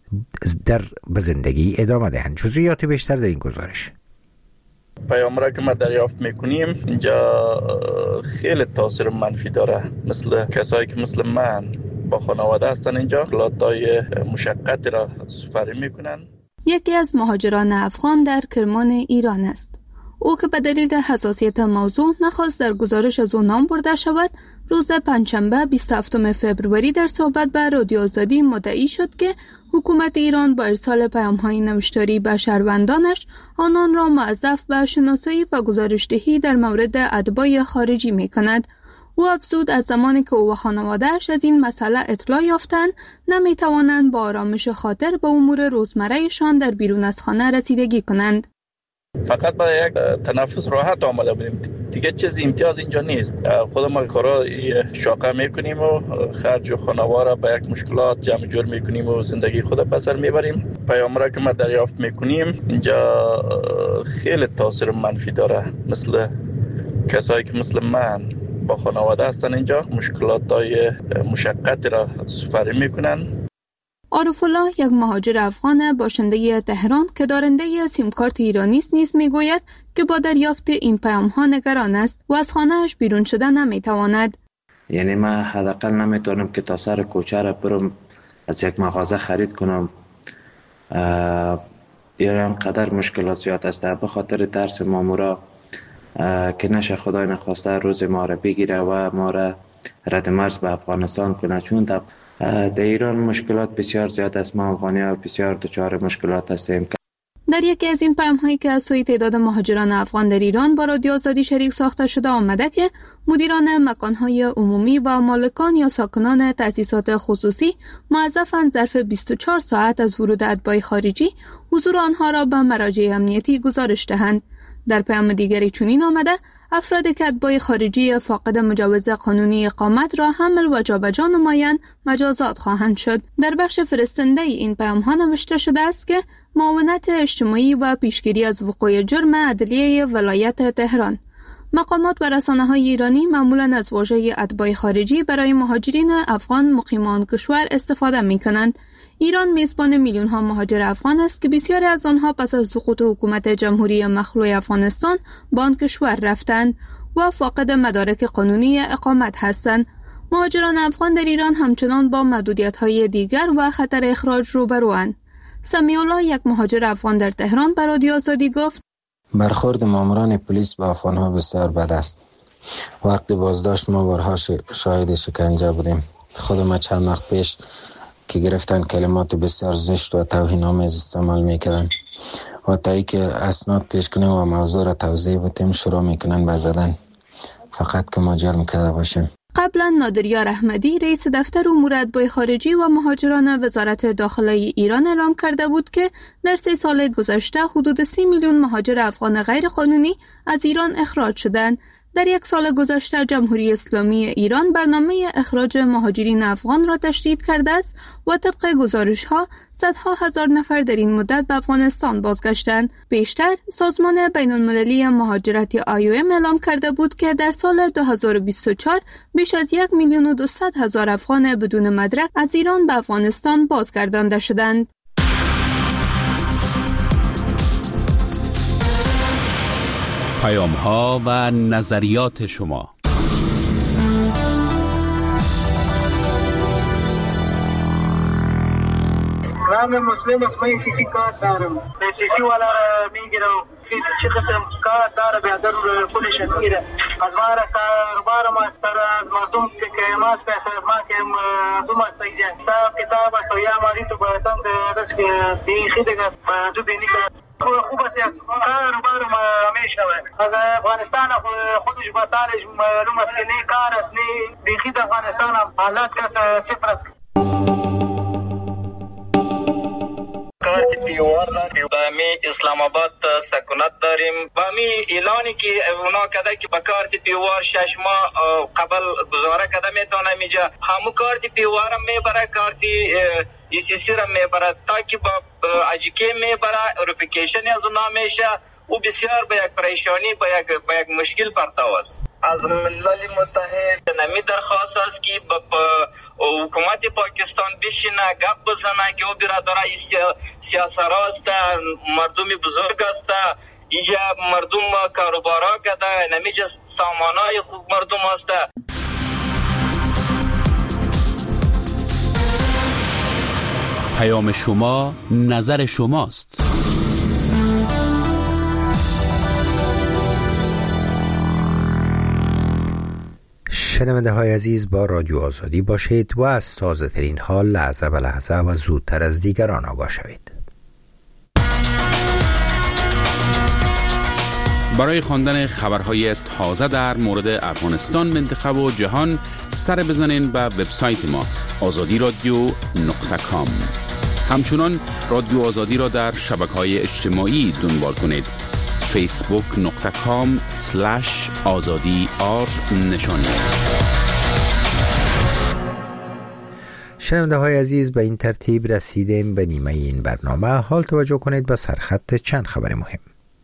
به زندگی ادامه دهند. جزئیات بیشتر در این گزارش. پیام را که ما دریافت میکنیم اینجا خیلی تاثیر منفی داره. مثل کسایی که مثل من با خانواده هستن اینجا لاتای مشقتی را سپری میکنن. یکی از مهاجران افغان در کرمان ایران است. او که به دلیل حساسیت موضوع نخواست در گزارش از او نام برده شود، روز پنجشنبه 27 فوریه در صحبت به رادیو آزادی مدعی شد که حکومت ایران با ارسال پیام‌های نوشتاری به شهروندانش آنان را موظف به شناسایی و گزارش‌دهی در مورد اتباع خارجی می‌کند. او افزود از زمانی که او و خانواده‌اش از این مسئله اطلاع یافتند نمی‌توانند با آرامش خاطر به امور روزمره‌شان در بیرون از خانه رسیدگی کنند. فقط با یک تنفس راحت آمده بودیم، دیگه چیز امتیاز اینجا نیست. خودمون کارا شاقه میکنیم و خرج و خانواده با یک مشکلات جمع جور میکنیم و زندگی خود بسر میبریم. پیام‌ها که ما دریافت میکنیم اینجا خیلی تاثیر منفی داره، مثل کسایی که مثل من با خانواده هستن اینجا مشکلات‌های مشقتی را سپری میکنن. عارف الله، یک مهاجر افغان باشنده تهران که دارنده سیم کارت ایرانی است، نیز میگوید که با دریافت این پیام‌ها نگران است و از خانه‌اش بیرون شدن نمیتواند. یعنی من حداقل نمیتونم که تا سر کوچه را برم از یک مغازه خرید کنم. یا اینقدر مشکلات زیاد است، به خاطر ترس مامورا که نشه خدای نخواسته روز ما را بگیره و ما را رد مرز به افغانستان کنه، چون در ایران مشکلات بسیار زیاد است. ما افغانی‌ها بسیار دچار مشکلات هستیم. در یکی از این پیام‌هایی که از سوی تعداد مهاجران افغان در ایران با رادیو آزادی شریک ساخته شده آمده که مدیران مکان‌های عمومی و مالکان یا ساکنان تأسیسات خصوصی موظفند ظرف 24 ساعت از ورود اتباع خارجی حضور آنها را به مراجع امنیتی گزارش دهند. در پیام دیگری چنین آمده افرادی که اتباع خارجی فاقد مجوز قانونی اقامت را حمل و جابجا نمایند مجازات خواهند شد. در بخش فرستنده این پیام ها نوشته شده است که معاونت اجتماعی و پیشگیری از وقوع جرم عدلیه ولایت تهران. مقامات و رسانه‌های ایرانی معمولاً از واژه اتباع خارجی برای مهاجرین افغان مقیمان کشور استفاده می‌کنند. ایران میزبان میلیون‌ها مهاجر افغان است که بسیاری از آنها پس از سقوط حکومت جمهوری مخلوع افغانستان به آن کشور رفتند و فاقد مدارک قانونی اقامت هستند. مهاجران افغان در ایران همچنان با محدودیت‌های دیگر و خطر اخراج روبروند. سمیع الله، یک مهاجر افغان در تهران، به رادیو آزادی گفت: برخورد ماموران پلیس با افغان‌ها بسیار بد است. وقتی بازداشت ما بارها شاهد شکنجه بودیم. خود ما چند وقت پیش که گرفتن کلمات بسیار زشت و توهین‌آمیز استعمال می‌کردن و تا ای که اسناد پیش کنیم و موضوع را توضیح بدیم شروع می‌کنن به زدن، فقط که ما جرم کرده باشیم. قبلا نادریار احمدی رئیس دفتر امور اتباع خارجی و مهاجران وزارت داخله ایران اعلام کرده بود که در 3 سال گذشته حدود 30 میلیون مهاجر افغان غیرقانونی از ایران اخراج شدند. در 1 سال گذشته جمهوری اسلامی ایران برنامه اخراج مهاجرین افغان را تشدید کرده است و طبق گزارش‌ها صدها هزار نفر در این مدت به افغانستان بازگشتند. بیشتر سازمان بین‌المللی مهاجرت IOM اعلام کرده بود که در سال 2024 بیش از 1,200,000 افغان بدون مدرک از ایران به افغانستان بازگردانده شدند. پیام‌ها و نظریات شما. من مسلم اسمای سیسی کار دارم. به سیسی والا میگیرم چه قسم کار داره بیادر پولش میگیره. از ما را کاربار ما از مردم که ما پیسه ما که مردم است اینجا کتاب است یا ماری تو باتن دست دیگه دیگه تو بینی خوب است کاربار ما همیشه از افغانستان خودش باتالش معلوم است که نه کار است نه دیگه افغانستان حالات که صفر است. کارت پیوار داریم بامی اسلام آباد سکونت داریم بامی اعلانی که اونا کده که با کارت پیوار 6 ماه قبل گزاره کده میتونه میجا همو کارت پیوار هم میبره کارت ECC را میبره تا که با اجیکه میبره اوریفیکیشن از اونا میشه و بسیار با یک پریشانی با یک مشکل پرتاو است. از ملل متحد نمی درخواست است که حکومت پاکستان بشینه گپ بزنه که او برادرای سیاسرا است، مردم بزرگ است، اینجا مردم کاروبارا کده، نمیجا سامانای خوب مردم است. پیام شما نظر شماست. شنونده های عزیز، با رادیو آزادی باشید و از تازه ترین حال لحظه به لحظه و زودتر از دیگران آگاه شوید. برای خواندن خبرهای تازه در مورد افغانستان، منطقه و جهان سر بزنین به وبسایت ما azadiradio.com. همچنان رادیو آزادی را در شبکه‌های اجتماعی دنبال کنید. facebook.com/azadi_r نشانی است. شنونده های عزیز، به این ترتیب رسیدیم به نیمه این برنامه. حال توجه کنید به سرخط چند خبر مهم.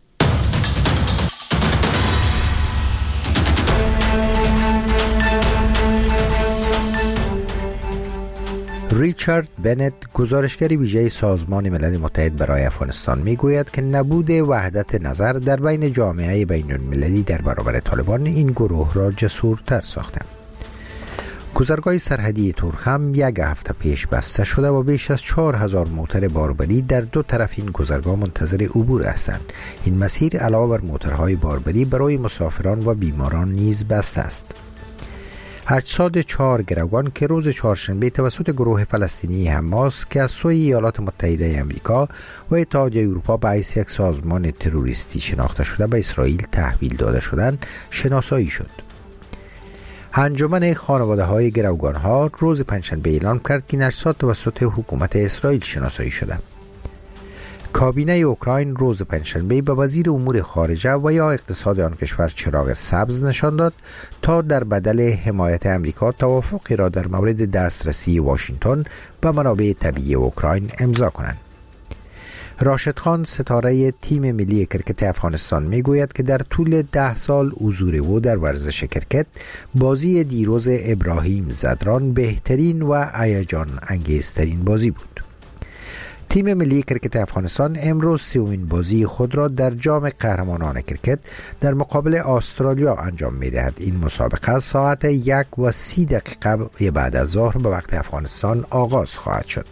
ریچارد بنت، گزارشگر ویژه سازمان ملل متحد برای افغانستان، میگوید که نبود وحدت نظر در بین جامعه بین المللی در برابر طالبان این گروه را جسورتر ساخته. گذرگاه سرحدی تورخم یک هفته پیش بسته شده و بیش از 4000 موتر باربری در دو طرف این گذرگاه منتظر عبور هستند. این مسیر علاوه بر موترهای باربری برای مسافران و بیماران نیز بسته است. اجساد 4 گروگان که روز چهارشنبه توسط گروه فلسطینی حماس که از سوی ایالات متحده آمریکا و اتحادیه اروپا به حیث یک سازمان تروریستی شناخته شده به اسرائیل تحویل داده شدند شناسایی شد. انجمن خانواده های گروگان ها روز پنجشنبه اعلام کرد که این اجساد توسط حکومت اسرائیل شناسایی شده. کابینه اوکراین روز پنجشنبه به وزیر امور خارجه و یا اقتصاد آن کشور چراغ سبز نشان داد تا در بدل حمایت امریکا توافقی را در مورد دسترسی واشنگتن به منابع طبیعی اوکراین امضا کنند. راشد خان، ستاره تیم ملی کرکت افغانستان، میگوید که در طول 10 سال حضور او در ورزش کرکت، بازی دیروز ابراهیم زدران بهترین و هیجان انگیزترین بازی بود. تیم ملی کرکت افغانستان امروز 3مین بازی خود را در جام قهرمانان کرکت در مقابل استرالیا انجام می‌دهد. این مسابقه ساعت 1:30 بعد از ظهر به وقت افغانستان آغاز خواهد شد.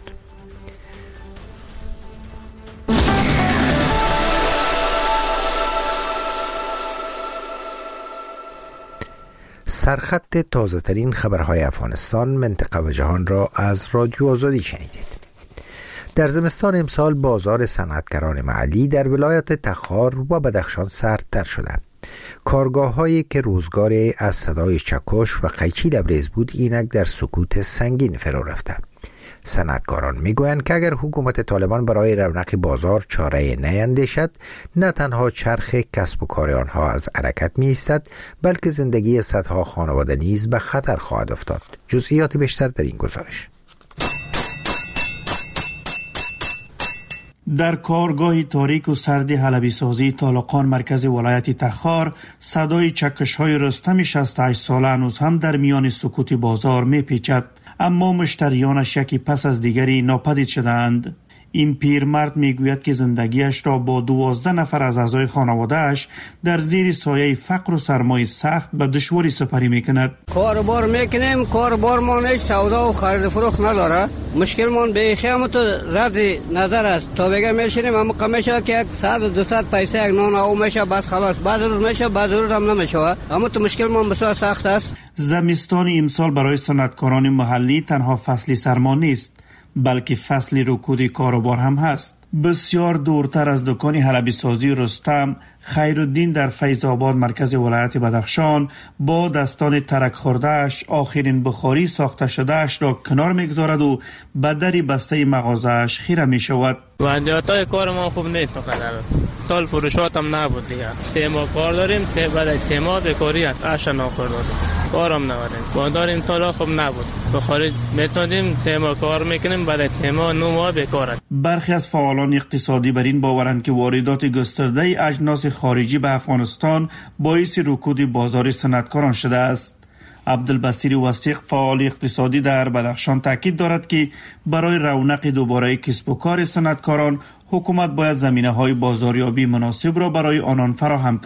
سرخط تازه ترین خبرهای افغانستان، منطقه و جهان را از رادیو آزادی شنیدید. در زمستان امسال بازار صنعتگران محلی در ولایت تخار و بدخشان سردتر شده. کارگاه‌هایی که روزگاری از صدای چکش و قیچی لبریز بود اینک در سکوت سنگین فرو رفته. صنعتکاران میگویند که اگر حکومت طالبان برای رونق بازار چاره نیندیشد، نه تنها چرخ کسب و کار آنها از حرکت می ایستد، بلکه زندگی صدها خانواده نیز به خطر خواهد افتاد. جزئیات بیشتر در این گزارش. در کارگاه تاریک و سرد حلبی سازی طالقان مرکز ولایت تخار، صدای چکش‌های رستم 68 ساله هنوز هم در میان سکوت بازار میپیچد، اما مشتریانش یکی پس از دیگری ناپدید شدند. این پیرمرد میگوید که زندگیش را با 12 نفر از اعضای خانواده‌اش در زیر سایه فقر و سرمایه سخت به دشواری سپری میکند. کاربار میکنیم، کاربارمان هیچ سودا و خرید فروخت نداره. مشکلمان به خیامت رد نظر است. تا بگه میشینیم اما قمیشه که 100-200 پیسه یک نان او میشه، بس خلاص. بعض روز میشه، بعض روز هم نمیشه. اما تو مشکلمان بسیار سخت است. زمستان امسال برای صنعتکاران محلی تنها فصلی سرما نیست، بلکه فصل رکود کاروبار هم هست. بسیار دورتر از دکان حلبی سازی رستم، خیرالدین در فیض آباد مرکز ولایت بدخشان با دستان ترک خوردهش آخرین بخاری ساخته شدهش را کنار میگذارد و به در بسته مغازهش خیره می شود. وضعیت کار ما خوب نیست بخیر. سال فروشات هم نبود دیگه. تیما کار داریم، بعد تیما بکاری اش ناکار داریم. کارم نداریم. با داریم سال خوب نبود. بخاری میتونیم تیما کار میکنیم، بعد تیما نو بکار. برخی از فعالان اقتصادی بر این باورند که واردات گسترده اجناس خارجی به افغانستان باعث رکود بازار صنعتکاران شده است. عبدالبصیر وثیق، فعال اقتصادی در بدخشان، تاکید دارد که برای رونق دوباره کسب و کار صنعتکاران حکومت باید زمینه‌های بازاریابی مناسب را برای آنان فراهم کند.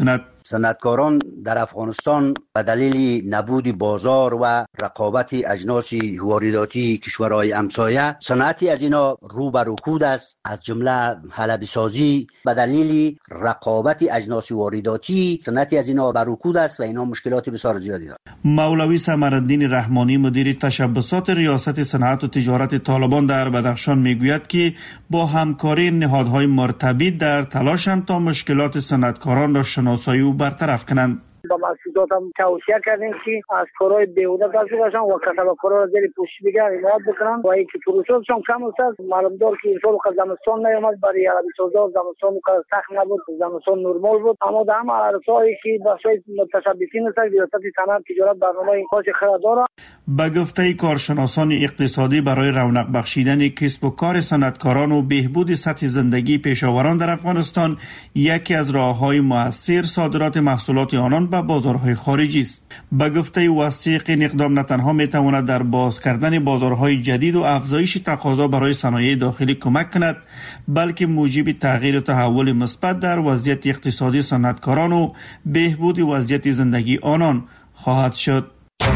صنعتکاران در افغانستان به دلیل نبود بازار و رقابت اجناس وارداتی کشورهای همسایه صنعتی از اینا رو به رکود است، از جمله حلبی سازی به دلیل رقابت اجناس وارداتی صنعتی از اینا به رکود است و اینا مشکلات بسیار زیادی دارد. مولوی سمرالدین رحمانی مدیر تشبسات ریاست صنعت و تجارت طالبان در بدخشان میگوید که با همکاری نهادهای مرتبط در تلاشند تا مشکلات صنعتکاران را شناسایی و برطرف کنند. با مسئولات هم توصیه کردیم که از کارهای بیهوده دست باشن و کسبکارا را زیر پوشیدگی حمایت بکنن و اینکه فروشاتشون کم است. معلوم دار که سال زمستان نیامد برای عربی سازا، زمستان سخت نبود، زمستان نرمال بود، اما در همه عرصه‌ای که بخشای متشبثین است ریاست صنعت تجارت برنامه این کار خیلی داره. به گفته کارشناسان اقتصادی برای رونق بخشیدن کسب و کار صنعتکاران و بهبود سطح زندگی پیشاوران در افغانستان یکی از راه‌های مؤثر صادرات محصولات آنان به بازارهای خارجی است. به گفته وثیق این اقدام نه تنها میتواند در باز کردن بازارهای جدید و افزایش تقاضا برای صنایع داخلی کمک کند، بلکه موجب تغییر و تحول مثبت در وضعیت اقتصادی صنعتکاران و بهبود وضعیت زندگی آنان خواهد شد.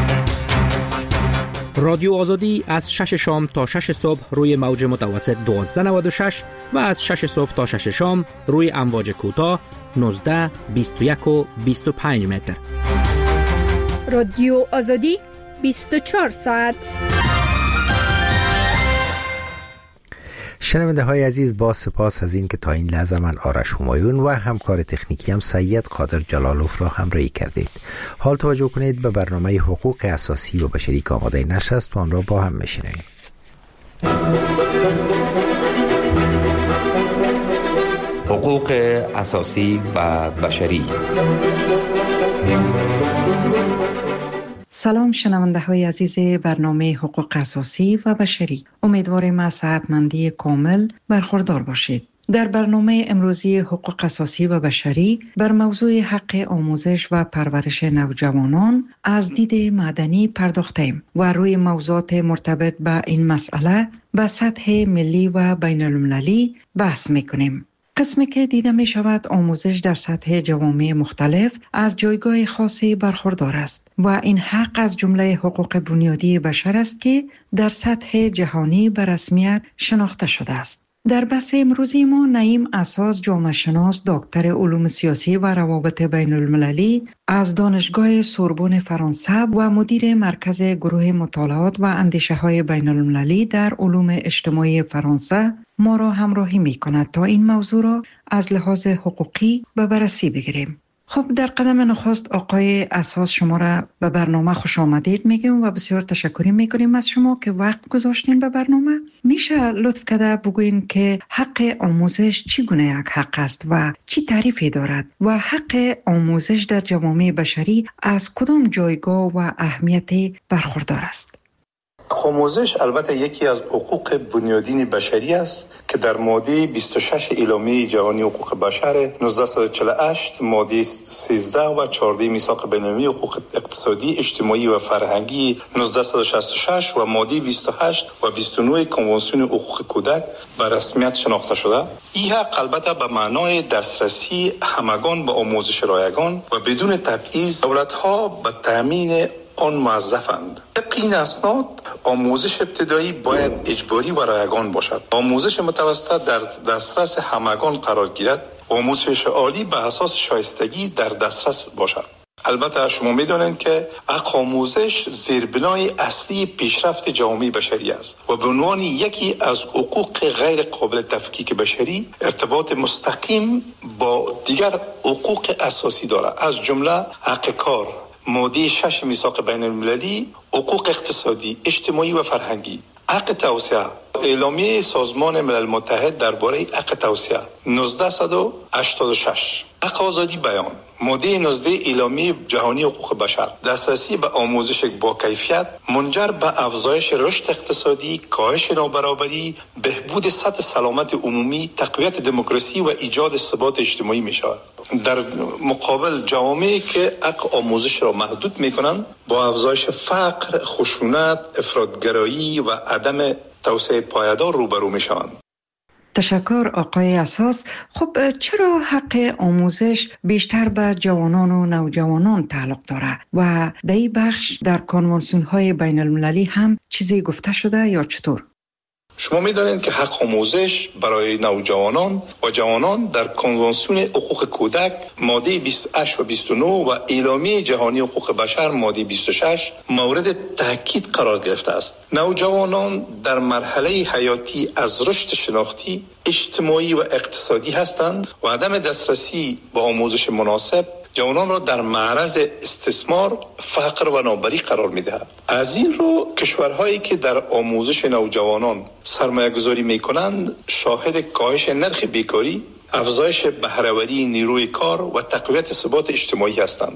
رادیو آزادی از 6 شام تا 6 صبح روی موج متوسط 1296 و از 6 صبح تا 6 شام روی امواج کوتاه 19، 21 و 25 متر. رادیو آزادی 24 ساعت. شنونده های عزیز، با سپاس از این که تا این لحظه من آرش همایون و همکار تکنیکی هم سید قادر جلالوف را همراهی کردید. حال توجه کنید به برنامه حقوق اساسی و بشری که آماده نشر است و آن را با هم میشنویم. حقوق اساسی و بشری. سلام شنونده های عزیز برنامه حقوق اساسی و بشری. امیدواریم از صحتمندی کامل برخوردار باشید. در برنامه امروزی حقوق اساسی و بشری بر موضوع حق آموزش و پرورش نوجوانان از دید مدنی پرداختیم و روی موضوعات مرتبط به این مسئله به سطح ملی و بین المللی بحث میکنیم. قسمی که دیده می شود آموزش در سطح جوامع مختلف از جایگاه خاصی برخوردار است و این حق از جمله حقوق بنیادی بشر است که در سطح جهانی به رسمیت شناخته شده است. در بحث امروزی ما نعیم اساس جامعه شناس، دکتر علوم سیاسی و روابط بین المللی از دانشگاه سوربن فرانسه و مدیر مرکز گروه مطالعات و اندیشه های بین المللی در علوم اجتماعی فرانسه ما را همراهی می کند تا این موضوع را از لحاظ حقوقی به بررسی بگیریم. خب در قدم نخست آقای اساس شما را به برنامه خوش آمدید میگیم و بسیار تشکر میکنیم از شما که وقت گذاشتین به برنامه. میشه لطف کرده بگوین که حق آموزش چگونه یک حق است و چی تعریفی دارد و حق آموزش در جوامع بشری از کدام جایگاه و اهمیتی برخوردار است؟ آموزش البته یکی از حقوق بنیادین بشری است که در ماده 26 اعلامیه جهانی حقوق بشر 1948 ماده 13 و 14 میثاق بین‌المللی حقوق اقتصادی، اجتماعی و فرهنگی 1966 و ماده 28 و 29 کنوانسیون حقوق کودک به رسمیت شناخته شده. این حق البته به معنای دسترسی همگان به آموزش رایگان و بدون تبعیض دولت‌ها به تامین آن موظفند. طبق این اسناد آموزش ابتدایی باید اجباری و رایگان باشد. آموزش متوسط در دسترس همگان قرار گیرد. آموزش عالی به اساس شایستگی در دسترس باشد. البته شما میدونید که حق آموزش زیربنای اصلی پیشرفت جامعه بشری است و به عنوان یکی از حقوق غیر قابل تفکیک بشری ارتباط مستقیم با دیگر حقوق اساسی دارد، از جمله حق کار، ماده 6 میثاق بین المللی حقوق اقتصادی، اجتماعی و فرهنگی، حق توسعه، اعلامیه سازمان ملل متحد درباره حق توسعه 1986، حق آزادی بیان، ماده 19 اعلامیه جهانی حقوق بشر، دسترسی به آموزش با کیفیت منجر به افزایش رشد اقتصادی، کاهش نابرابری، بهبود سطح سلامت عمومی، تقویت دموکراسی و ایجاد ثبات اجتماعی می شود. در مقابل جوامعی که حق آموزش را محدود می کنند با افزایش فقر، خشونت، افراطگرایی و عدم توسعه پایدار روبرو می شوند. تشکر آقای اساس. خب چرا حق آموزش بیشتر به جوانان و نوجوانان تعلق داره و در این بخش در کنوانسیون های بین المللی هم چیزی گفته شده یا چطور؟ شما می‌دانید که حق آموزش برای نوجوانان و جوانان در کنوانسیون حقوق کودک ماده 28 و 29 و اعلامیه جهانی حقوق بشر ماده 26 مورد تاکید قرار گرفته است. نوجوانان در مرحله حیاتی از رشد شناختی، اجتماعی و اقتصادی هستند و عدم دسترسی به آموزش مناسب جوانان را در معرض استثمار، فقر و نابرابری قرار می‌دهد. از این رو کشورهایی که در آموزش نوجوانان سرمایه‌گذاری می‌کنند شاهد کاهش نرخ بیکاری، افزایش بهره‌وری نیروی کار و تقویت ثبات اجتماعی هستند.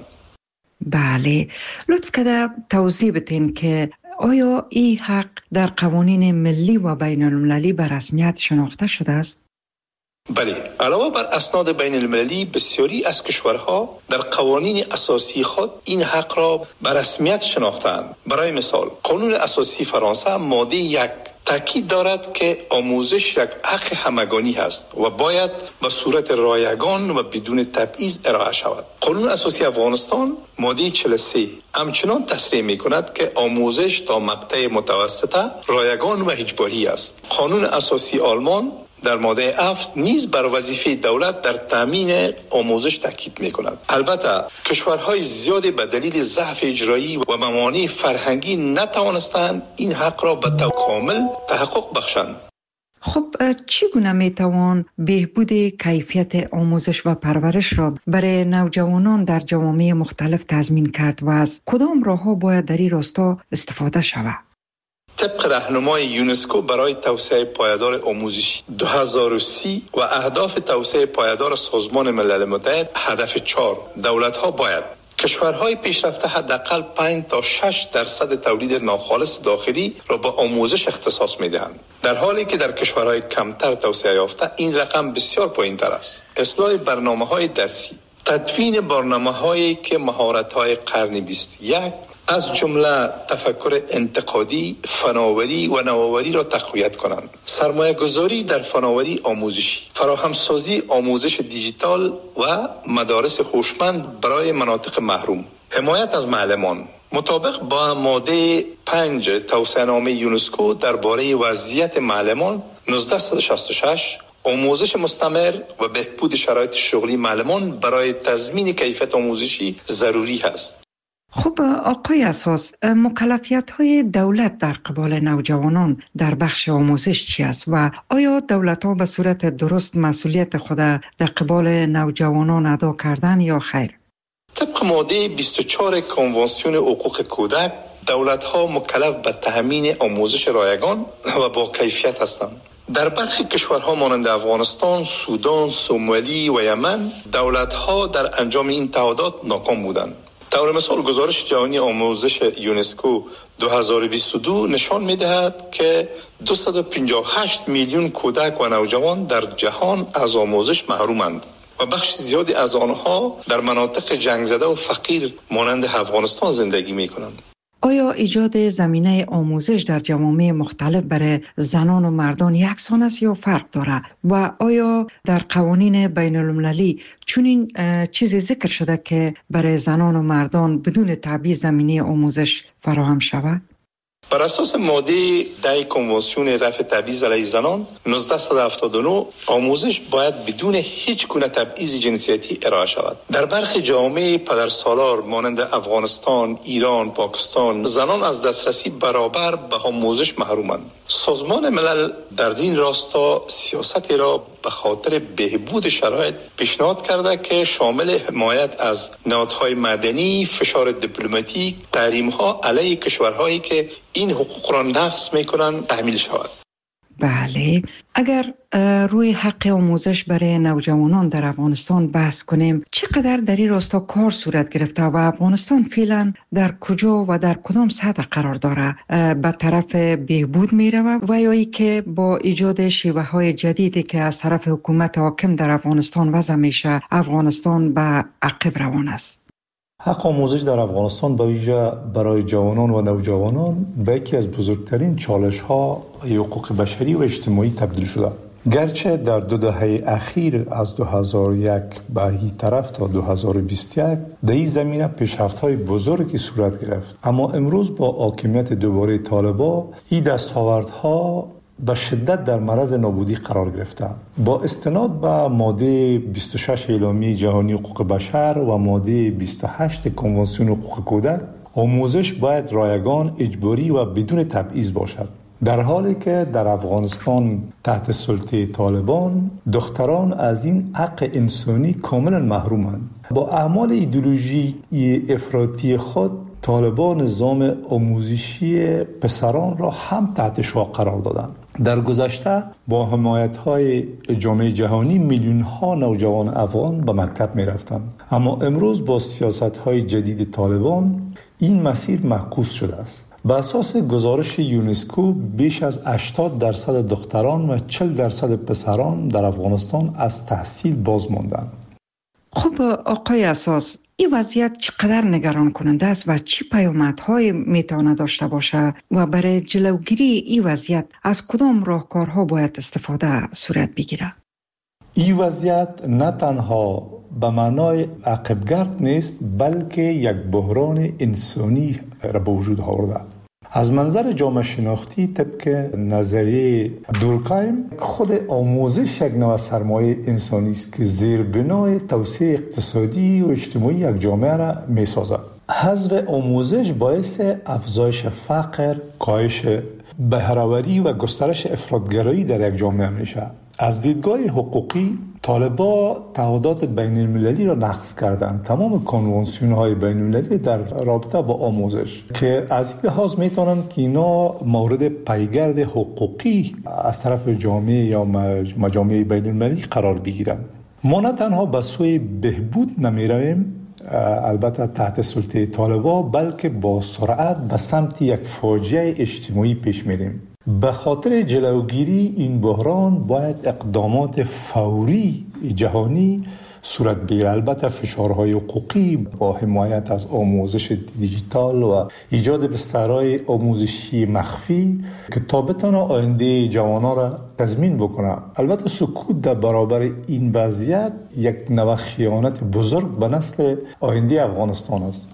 بله، لطف کرده توضیح بدین که آیا این حق در قوانین ملی و بین المللی به رسمیت شناخته شده است؟ بله، علاوه بر اسناد بین المللی بسیاری از کشورها در قوانین اساسی خود این حق را به رسمیت شناختند. برای مثال قانون اساسی فرانسه ماده 1 تاکید دارد که آموزش یک حق همگانی است و باید به صورت رایگان و بدون تبعیض ارائه شود. قانون اساسی افغانستان ماده 43 همچنان تصریح می‌کند که آموزش تا مقطع متوسطه رایگان و اجباری است. قانون اساسی آلمان در ماده 7 نیز بر وظیفه دولت در تامین آموزش تاکید می‌کند. البته کشورهای زیادی به دلیل ضعف اجرایی و موانع فرهنگی نتوانستند این حق را به طور کامل تحقق بخشند. خب چگونه میتوان بهبود کیفیت آموزش و پرورش را برای نوجوانان در جوامع مختلف تضمین کرد و از کدام راه‌ها باید در این راستا استفاده شود؟ طبق راهنمای یونسکو برای توسعه پایدار آموزشی 2030 و اهداف توسعه پایدار سازمان ملل متحد هدف 4 دولت‌ها باید کشورهای پیشرفته حداقل 5 تا 6% تولید ناخالص داخلی را به آموزش اختصاص می‌دهند، در حالی که در کشورهای کمتر توسعه یافته این رقم بسیار پایین‌تر است. اصلاح برنامه‌های درسی، تدوین برنامه‌هایی که مهارت‌های قرن 21 از جمله تفکر انتقادی، فناوری و نوآوری را تقویت کنند. سرمایه گذاری در فناوری آموزشی، فراهمسازی آموزش دیجیتال و مدارس هوشمند برای مناطق محروم، حمایت از معلمان. مطابق با ماده 5 توصیه‌نامه یونسکو درباره وضعیت معلمان 1966 آموزش مستمر و بهبود شرایط شغلی معلمان برای تضمین کیفیت آموزشی ضروری است. خب آقای اساس، مکلفیت‌های دولت در قبال نوجوانان در بخش آموزش چی است و آیا دولت‌ها به صورت درست مسئولیت خود در قبال نوجوانان ادا کردن یا خیر؟ طبق ماده 24 کنوانسیون حقوق کودک دولت‌ها مکلف به تامین آموزش رایگان و با کیفیت هستند. در برخی کشورها مانند افغانستان، سودان، سومالی و یمن دولت‌ها در انجام این تعهدات ناکام بودند. طور مثال گزارش جهانی آموزش یونسکو 2022 نشان می‌دهد که 258 میلیون کودک و نوجوان در جهان از آموزش محرومند و بخش زیادی از آنها در مناطق جنگ زده و فقیر مانند افغانستان زندگی می‌کنند. آیا ایجاد زمینه آموزش در جوامع مختلف برای زنان و مردان یکسان است یا فرق دارد و آیا در قوانین بین المللی چنین چیزی ذکر شده که برای زنان و مردان بدون تبعیض زمینه آموزش فراهم شود؟ بر اساس ماده 10 کنوانسیون رفع تبعیض علیه زنان 1979 آموزش باید بدون هیچ گونه تبعیض جنسیتی ارائه شود. در برخی جوامع پدرسالار مانند افغانستان، ایران، پاکستان زنان از دسترسی برابر به آموزش محرومند. سازمان ملل در این راستا سیاستی را به خاطر بهبود شرایط پیشنهاد کرده که شامل حمایت از نهادهای مدنی، فشار دیپلماتیک، تحریم‌ها علیه کشورهایی که این حقوق را نقض می‌کنند تحمیل شود. بله، اگر روی حق آموزش برای نوجوانان در افغانستان بحث کنیم، چقدر در این راستا کار صورت گرفته و افغانستان فعلا در کجا و در کدام سطح قرار داره؟ به طرف بهبود میره و یا ای که با ایجاد شیوه‌های جدیدی که از طرف حکومت حاکم در افغانستان وضع میشه افغانستان به عقب روان است؟ حق آموزش در افغانستان به ویژه برای جوانان و نوجوانان به یکی از بزرگترین چالش‌ها حقوق بشری و اجتماعی تبدیل شده. گرچه در 2 دهه اخیر از 2001 به این طرف تا 2021 در این زمینه پیشرفت‌های بزرگی صورت گرفت، اما امروز با حاکمیت دوباره طالبان این دستاوردها به شدت در معرض نابودی قرار گرفته. با استناد به ماده 26 اعلامیه جهانی حقوق بشر و ماده 28 کنوانسیون حقوق کودک، آموزش باید رایگان، اجباری و بدون تبعیض باشد. در حالی که در افغانستان تحت سلطه طالبان دختران از این حق انسانی کاملا محرومند. با اعمال ایدئولوژی افراطی خود طالبان نظام آموزشی پسران را هم تحت شعاع قرار دادند. در گذشته با حمایت‌های جامعه جهانی میلیون‌ها نوجوان افغان به مکتب می‌رفتند، اما امروز با سیاست‌های جدید طالبان این مسیر معکوس شده است. به اساس گزارش یونسکو بیش از 80% دختران و 40% پسران در افغانستان از تحصیل باز ماندند. خب آقای اساس، این وضعیت چقدر نگران کننده است و چی پیامدهای میتونه داشته باشه و برای جلوگیری این وضعیت از کدام راهکارها باید استفاده صورت بگیره؟ این وضعیت نه تنها به معنای عقبگرد نیست، بلکه یک بحران انسانی را به وجود آورده. از منظر جامعه شناختی طبق نظریه دورکایم، خود آموزش یک نوع سرمایه انسانی است که زیربنای توسعه اقتصادی و اجتماعی یک جامعه را می‌سازد. حذف آموزش باعث افزایش فقر، کاهش بهره‌وری و گسترش افراط‌گرایی در یک جامعه میشه. از دیدگاه حقوقی طالبان تعهدات بین المللی را نقض کردند. تمام کنوانسیون‌های بین المللی در رابطه با آموزش که از این لحاظ میتونن که اینا مورد پیگرد حقوقی از طرف جامعه یا مجامع بین المللی قرار بگیرند. ما نه تنها به سوی بهبود نمیرویم، البته تحت سلطه طالبان، بلکه با سرعت به سمت یک فاجعه اجتماعی پیش میریم. به خاطر جلوگیری این بحران باید اقدامات فوری جهانی صورت بگیرد. البته فشارهای حقوقی با حمایت از آموزش دیجیتال و ایجاد بسترهای آموزشی مخفی که تا بتونه آینده جوانان را تضمین بکنه. البته سکوت در برابر این وضعیت یک نوع خیانت بزرگ به نسل آینده افغانستان است.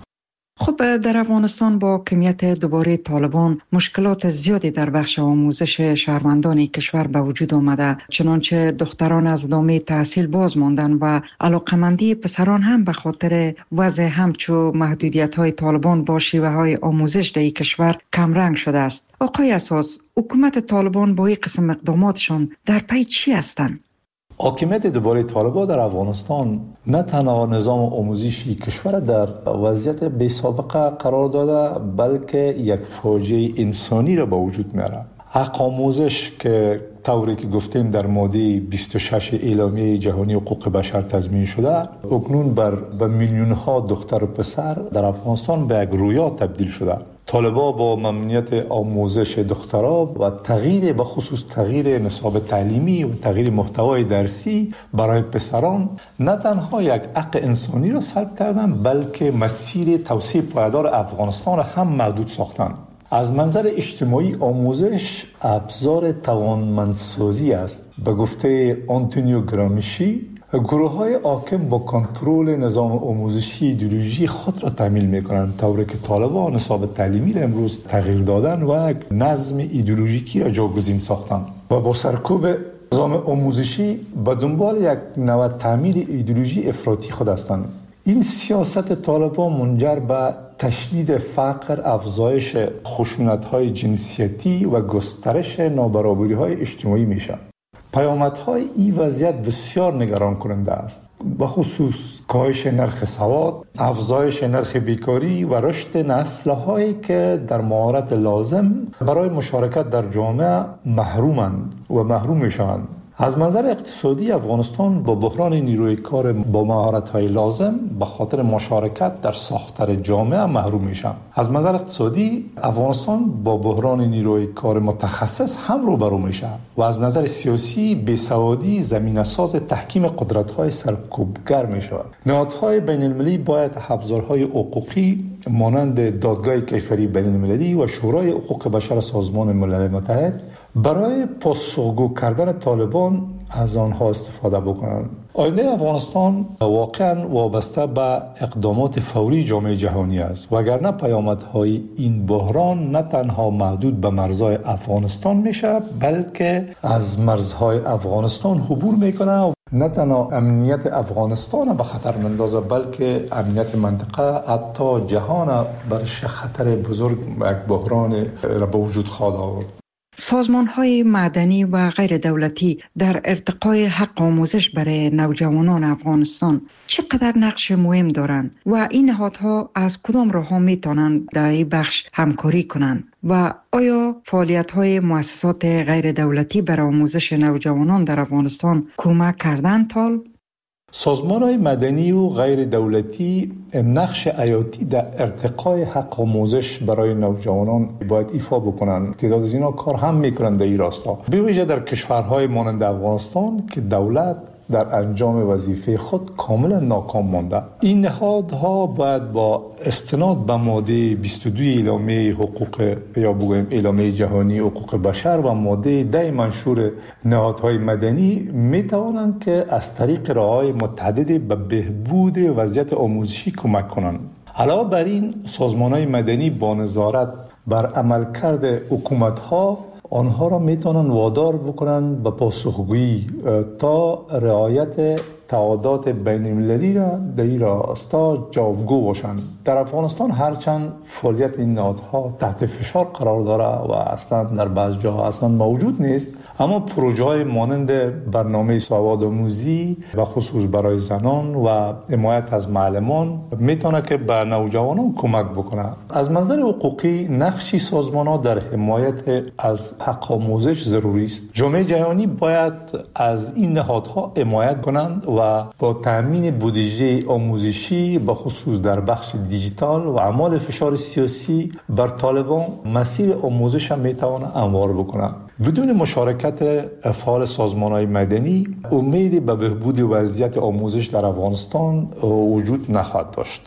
خب در افغانستان با حاکمیت دوباره طالبان مشکلات زیادی در بخش آموزش شهروندان کشور به وجود آمده، چنانچه دختران از ادامه تحصیل باز ماندن و علاقمندی پسران هم به خاطر وضع همچو محدودیت‌های طالبان با شیوه‌های آموزش در کشور کمرنگ شده است. آقای اساس، حکومت طالبان با این قسم اقداماتشان در پی چی هستند؟ حاکمیت دوباره طالبان در افغانستان نه تنها نظام آموزشی کشور در وضعیت بی سابقه قرار داده، بلکه یک فاجعه انسانی را به وجود میاره. حق آموزش که طوری که گفتیم در ماده 26 اعلامیه جهانی حقوق بشر تضمین شده، اکنون به میلیون‌ها دختر و پسر در افغانستان به یک رویا تبدیل شده. طالبان با ممنوعیت آموزش دخترها و تغییر به خصوص تغییر نصاب تعلیمی و تغییر محتوای درسی برای پسران نه تنها یک حق انسانی را سلب کردند، بلکه مسیر توسعه پایدار افغانستان را هم محدود ساختند. از منظر اجتماعی آموزش ابزار توانمندسازی است. به گفته آنتونیو گرامیشی، گروه‌های حاکم با کنترل نظام آموزشی ایدئولوژی خود را تامین می‌کنند، طوری که طالبان نصاب تعلیمی را امروز تغییر دادن و یک نظم ایدئولوژیکی را جاگزین ساختند و با سرکوب نظام آموزشی به دنبال یک نوع تعمیر ایدئولوژی افراطی خود هستند. این سیاست طالبان منجر به تشدید فقر، افزایش خشونت‌های جنسیتی و گسترش نابرابری‌های اجتماعی میشه. پیامدهای این وضعیت بسیار نگران کننده است، به خصوص کاهش نرخ سواد، افزایش نرخ بیکاری و رشد نسل‌هایی که در مهارت لازم برای مشارکت در جامعه محرومند و محروم میشوند. از منظر اقتصادی افغانستان با بحران نیروی کار با مهارت‌های لازم به خاطر مشارکت در ساختار جامعه محروم میشه. از منظر اقتصادی افغانستان با بحران نیروی کار متخصص هم روبرو میشه و از نظر سیاسی بیسوادی زمینه‌ساز تحکیم قدرت‌های سرکوبگر میشه. نهادهای بین‌المللی باید ابزارهای حقوقی مانند دادگاه کیفری بین المللی و شورای حقوق بشر سازمان ملل متحد برای پاسخگو کردن طالبان از آنها استفاده بکنند. آینده افغانستان واقعا وابسته به اقدامات فوری جامعه جهانی است، وگرنه پیامدهای این بحران نه تنها محدود به مرزهای افغانستان میشه، بلکه از مرزهای افغانستان عبور میکنه. نه تنها امنیت افغانستان به خطر مندازه، بلکه امنیت منطقه، حتی جهان برش خطر بزرگ، یک بحران را به وجود خواهد آورد. سازمان‌های مدنی و غیر دولتی در ارتقای حق آموزش برای نوجوانان افغانستان چقدر نقش مهم دارند و این نهادها از کدام راه‌ها میتونند در این بخش همکاری کنند و آیا فعالیت‌های مؤسسات غیر دولتی برای آموزش نوجوانان در افغانستان کمک کردند تال؟ سازمان‌های مدنی و غیر دولتی نقش حیاتی در ارتقای حق آموزش برای نوجوانان باید ایفا بکنند. تعداد از اینا کار هم میکنند در این راستا، به ویژه در کشورهای مانند افغانستان که دولت در انجام وظیفه خود کاملا ناکام مانده. این نهادها باید با استناد به ماده 22 اعلامیه حقوق یا بگویم اعلامیه جهانی حقوق بشر و ماده 10 منشور نهادهای مدنی می توانند که از طریق راههای متعدد به بهبود وضعیت آموزشی کمک کنند. علاوه بر این سازمان‌های مدنی با نظارت بر عملکرد حکومت‌ها آنها را میتونن وادار بکنن به پاسخگویی تا رعایت تعهدات بین المللی را در این راستا جوابگو باشند. در افغانستان هرچند فعالیت این نهادها تحت فشار قرار داره و اصلا در بعض جاها اصلا موجود نیست، اما پروژه های مانند برنامه سوادآموزی و خصوص برای زنان و حمایت از معلمان میتونه که به نوجوانان کمک بکنه. از منظر حقوقی نقشی سازمان‌ها در حمایت از حق آموزش ضروری است. جامعه جهانی باید از این نهادها حمایت کنند و با تامین بودجه آموزشی به خصوص در بخش دیجیتال و اعمال فشار سیاسی بر طالبان مسیر آموزش هم میتوانه هموار بکنه. بدون مشارکت فعال سازمان‌های مدنی امیدی به بهبود وضعیت آموزش در افغانستان وجود نخواهد داشت.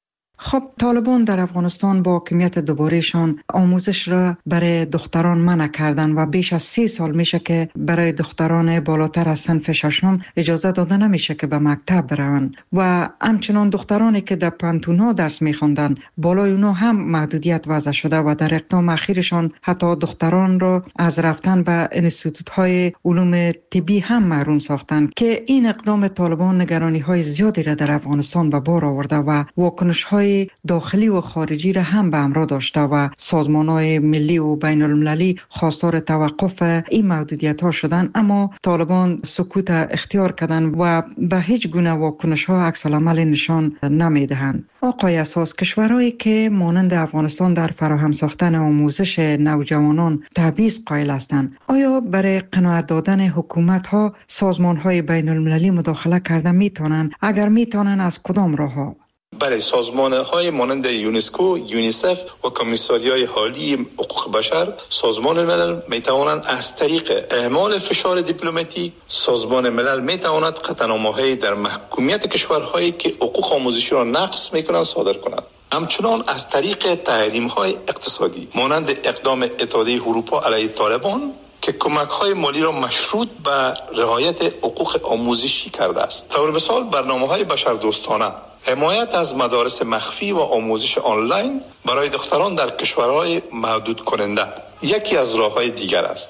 خب طالبان در افغانستان با حاکمیت دوبارهشان آموزش را برای دختران منع کردن و بیش از 3 سال میشه که برای دختران بالاتر از صنف ششم اجازه داده نمیشه که به مکتب بروند و همچنان دخترانی که در پانتون‌ها درس میخوندن بالای اونها هم محدودیت وضع شده و در اقدام اخیرشان حتی دختران را از رفتن به انستیتوت‌های علوم طبی هم محروم ساختند که این اقدام طالبان نگرانی‌های زیادی را در افغانستان به بار آورده و واکنش‌های داخلی و خارجی را هم به همراه داشته و سازمان‌های ملی و بین المللی خواستار توقف این محدودیت‌ها شدند، اما طالبان سکوت اختیار کردند و به هیچ گونه واکنش‌ها عکس العمل نشان نمی‌دهند. آقای اساس، کشورهایی که مانند افغانستان در فراهم ساختن آموزش نوجوانان تبعیض قائل هستند، آیا برای قناعت دادن حکومت‌ها سازمان‌های بین المللی مداخله کرده می‌توانند؟ اگر می‌توانند از کدام راه‌ها؟ برای سازمان‌های مانند یونسکو، یونیسف و کمیساریای حالی حقوق بشر، سازمان ملل می‌توانند از طریق اعمال فشار دیپلماتیک، سازمان ملل می‌تواند قطعنامه‌های در محکومیت کشورهایی که حقوق آموزشی را نقض می‌کنند صادر کند. همچنان از طریق تحریم‌های اقتصادی مانند اقدام اتحادیه اروپا علیه طالبان که کمک‌های مالی را مشروط به رعایت حقوق آموزشی کرده است. طور مثال برنامه‌های بشردوستانه، حمایت از مدارس مخفی و آموزش آنلاین برای دختران در کشورهای محدود کننده یکی از راه‌های دیگر است.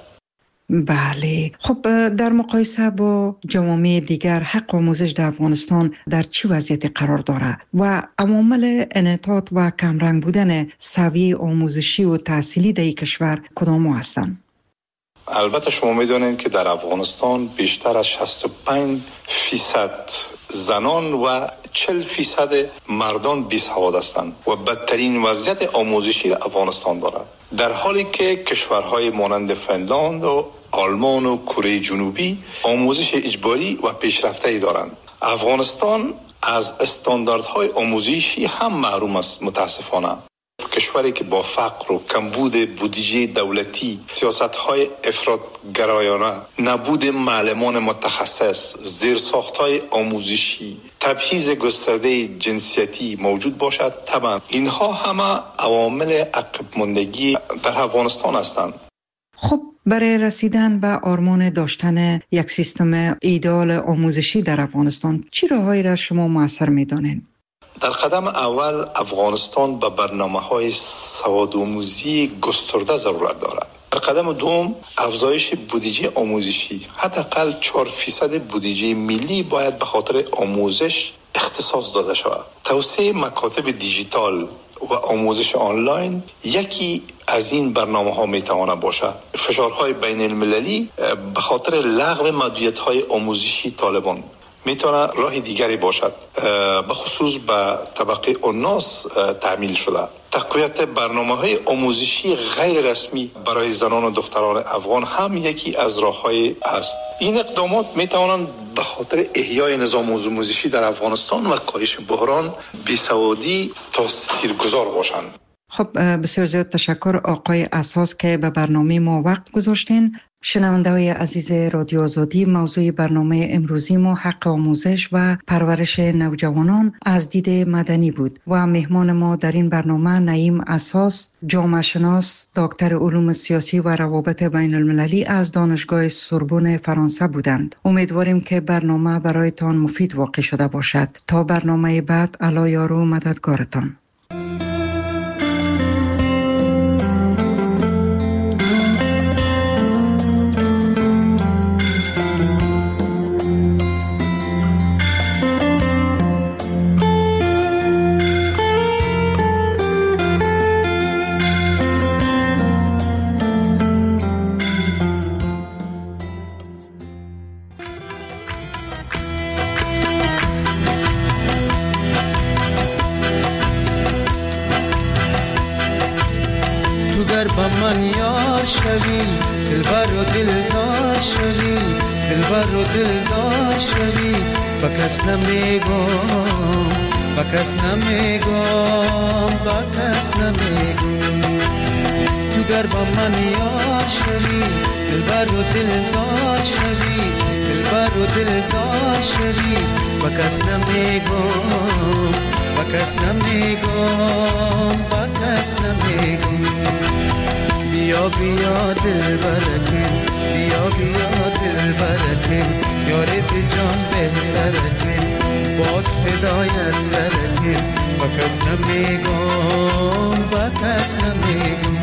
بله، خب در مقایسه با جوامع دیگر حق آموزش در افغانستان در چه وضعیتی قرار دارد و عوامل انحطاط و کمرنگ بودن سویه آموزشی و تحصیلی در این کشور کدام هستند؟ البته شما می‌دانید که در افغانستان بیشتر از 65% زنان و 40% مردان بیسواد هستند و بدترین وضعیت آموزشی افغانستان دارد، در حالی که کشورهای مانند فنلاند و آلمان و کره جنوبی آموزش اجباری و پیشرفته‌ای دارند. افغانستان از استانداردهای آموزشی هم محروم است. متاسفانه کشوری که با فقر و کمبود بودجه دولتی، سیاست‌های افراط‌گرایانه، نبود معلمان متخصص، زیرساخت‌های آموزشی، تبعیض گسترده جنسیتی موجود باشد، طبعا اینها همه عوامل عقب ماندگی در افغانستان هستند. خب برای رسیدن به آرمان داشتن یک سیستم ایدئال آموزشی در افغانستان چه راههایی را شما موثر می‌دانید؟ در قدم اول افغانستان به برنامه‌های سوادآموزی گسترده ضرورت دارد. در قدم دوم افزایش بودجه آموزشی، حداقل 4% بودجه ملی باید به خاطر آموزش اختصاص داده شود. توسعه مکاتب دیجیتال و آموزش آنلاین یکی از این برنامه‌ها میتواند باشد. فشارهای بین المللی به خاطر لغو محدودیت‌های آموزشی طالبان میتونه راه دیگری باشد، به خصوص به طبقه الناس تعمیل شده. تقویت برنامه‌های آموزشی غیر رسمی برای زنان و دختران افغان هم یکی از راه‌های است. این اقدامات میتوانند به خاطر احیای نظام آموزشی در افغانستان و کاهش بحران بیسوادی تاثیرگذار باشند. خب بسیار زیاد تشکر آقای اساس که به برنامه ما وقت گذاشتین. شنونده‌های عزیز رادیو آزادی، موضوع برنامه امروزی ما حق آموزش و پرورش نوجوانان از دید مدنی بود و مهمان ما در این برنامه نعیم اساس، جامعه شناس، دکتر علوم سیاسی و روابط بین المللی از دانشگاه سوربن فرانسه بودند. امیدواریم که برنامه برایتان مفید واقع شده باشد. تا برنامه بعد، الله یار و مددگارتان. بکس نمیگم تو گر با من یار شوی، دلبر و دلدار شوی، دلبر و دلدار شوی، بکس نمیگم بیا بیا دلبرکم، بیا بیا دلبرکم، یارز جان بهترکم، باد فدایت سرکم، بکس نمیگم بکس نمیگم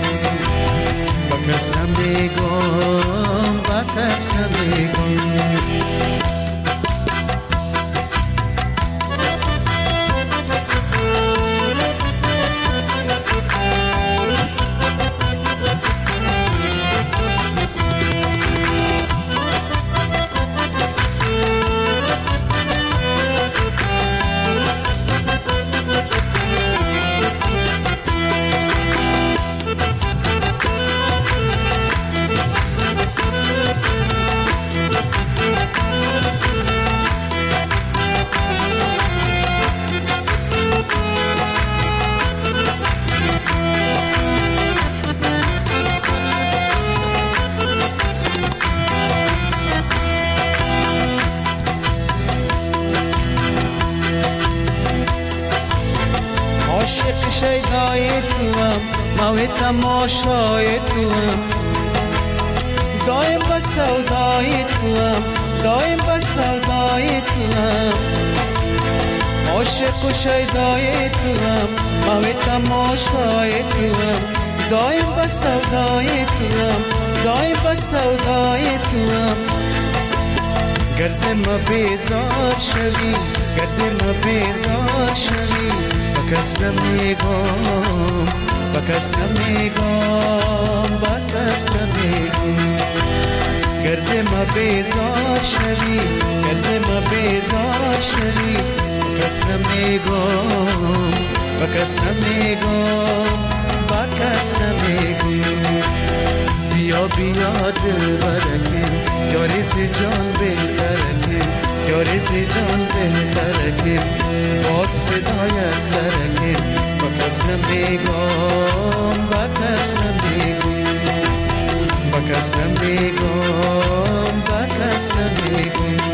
تماشای توام، دایم با سودای توام، دایم با سودای توام، عاشق و شیدای توام، ماوی تماشای توام، دایم با سودای توام، دایم با سودای توام. گرز ما بیزار شوی، گرز ما بیزار شوی، بکس نمیگم، بکس نمیگم، بکس نمیگم. گرز ما بیزار شوی، گرز ما بیزار شوی، بکس نمیگم، بکس نمیگم، بکس نمیگم. بیا بیا دل برکن، یاری سی جان بهترکن، یاری زی جان دل ترکیم باد فدایت سرکیم با کس نمیگم با کس نمیگم با کس نمیگم با کس نمیگم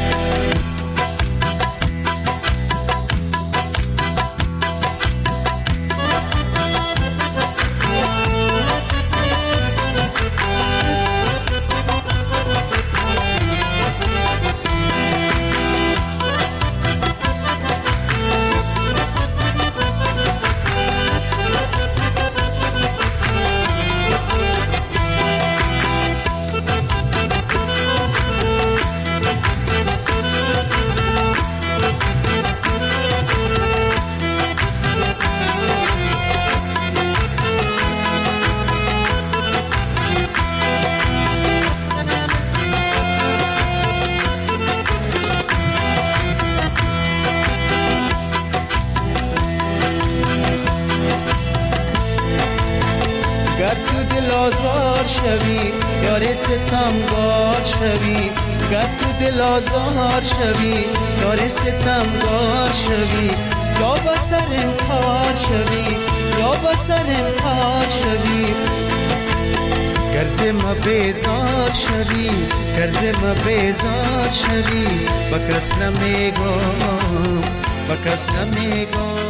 آزار شوی یار ستمگار شوی گر تو دل آزار شوی یار ستمگار شوی یا با سرم خار شوی یا با سرم خار شوی گرز ما بیزار شوی گرز ما بیزار شوی با کس نمیگم با کس نمیگم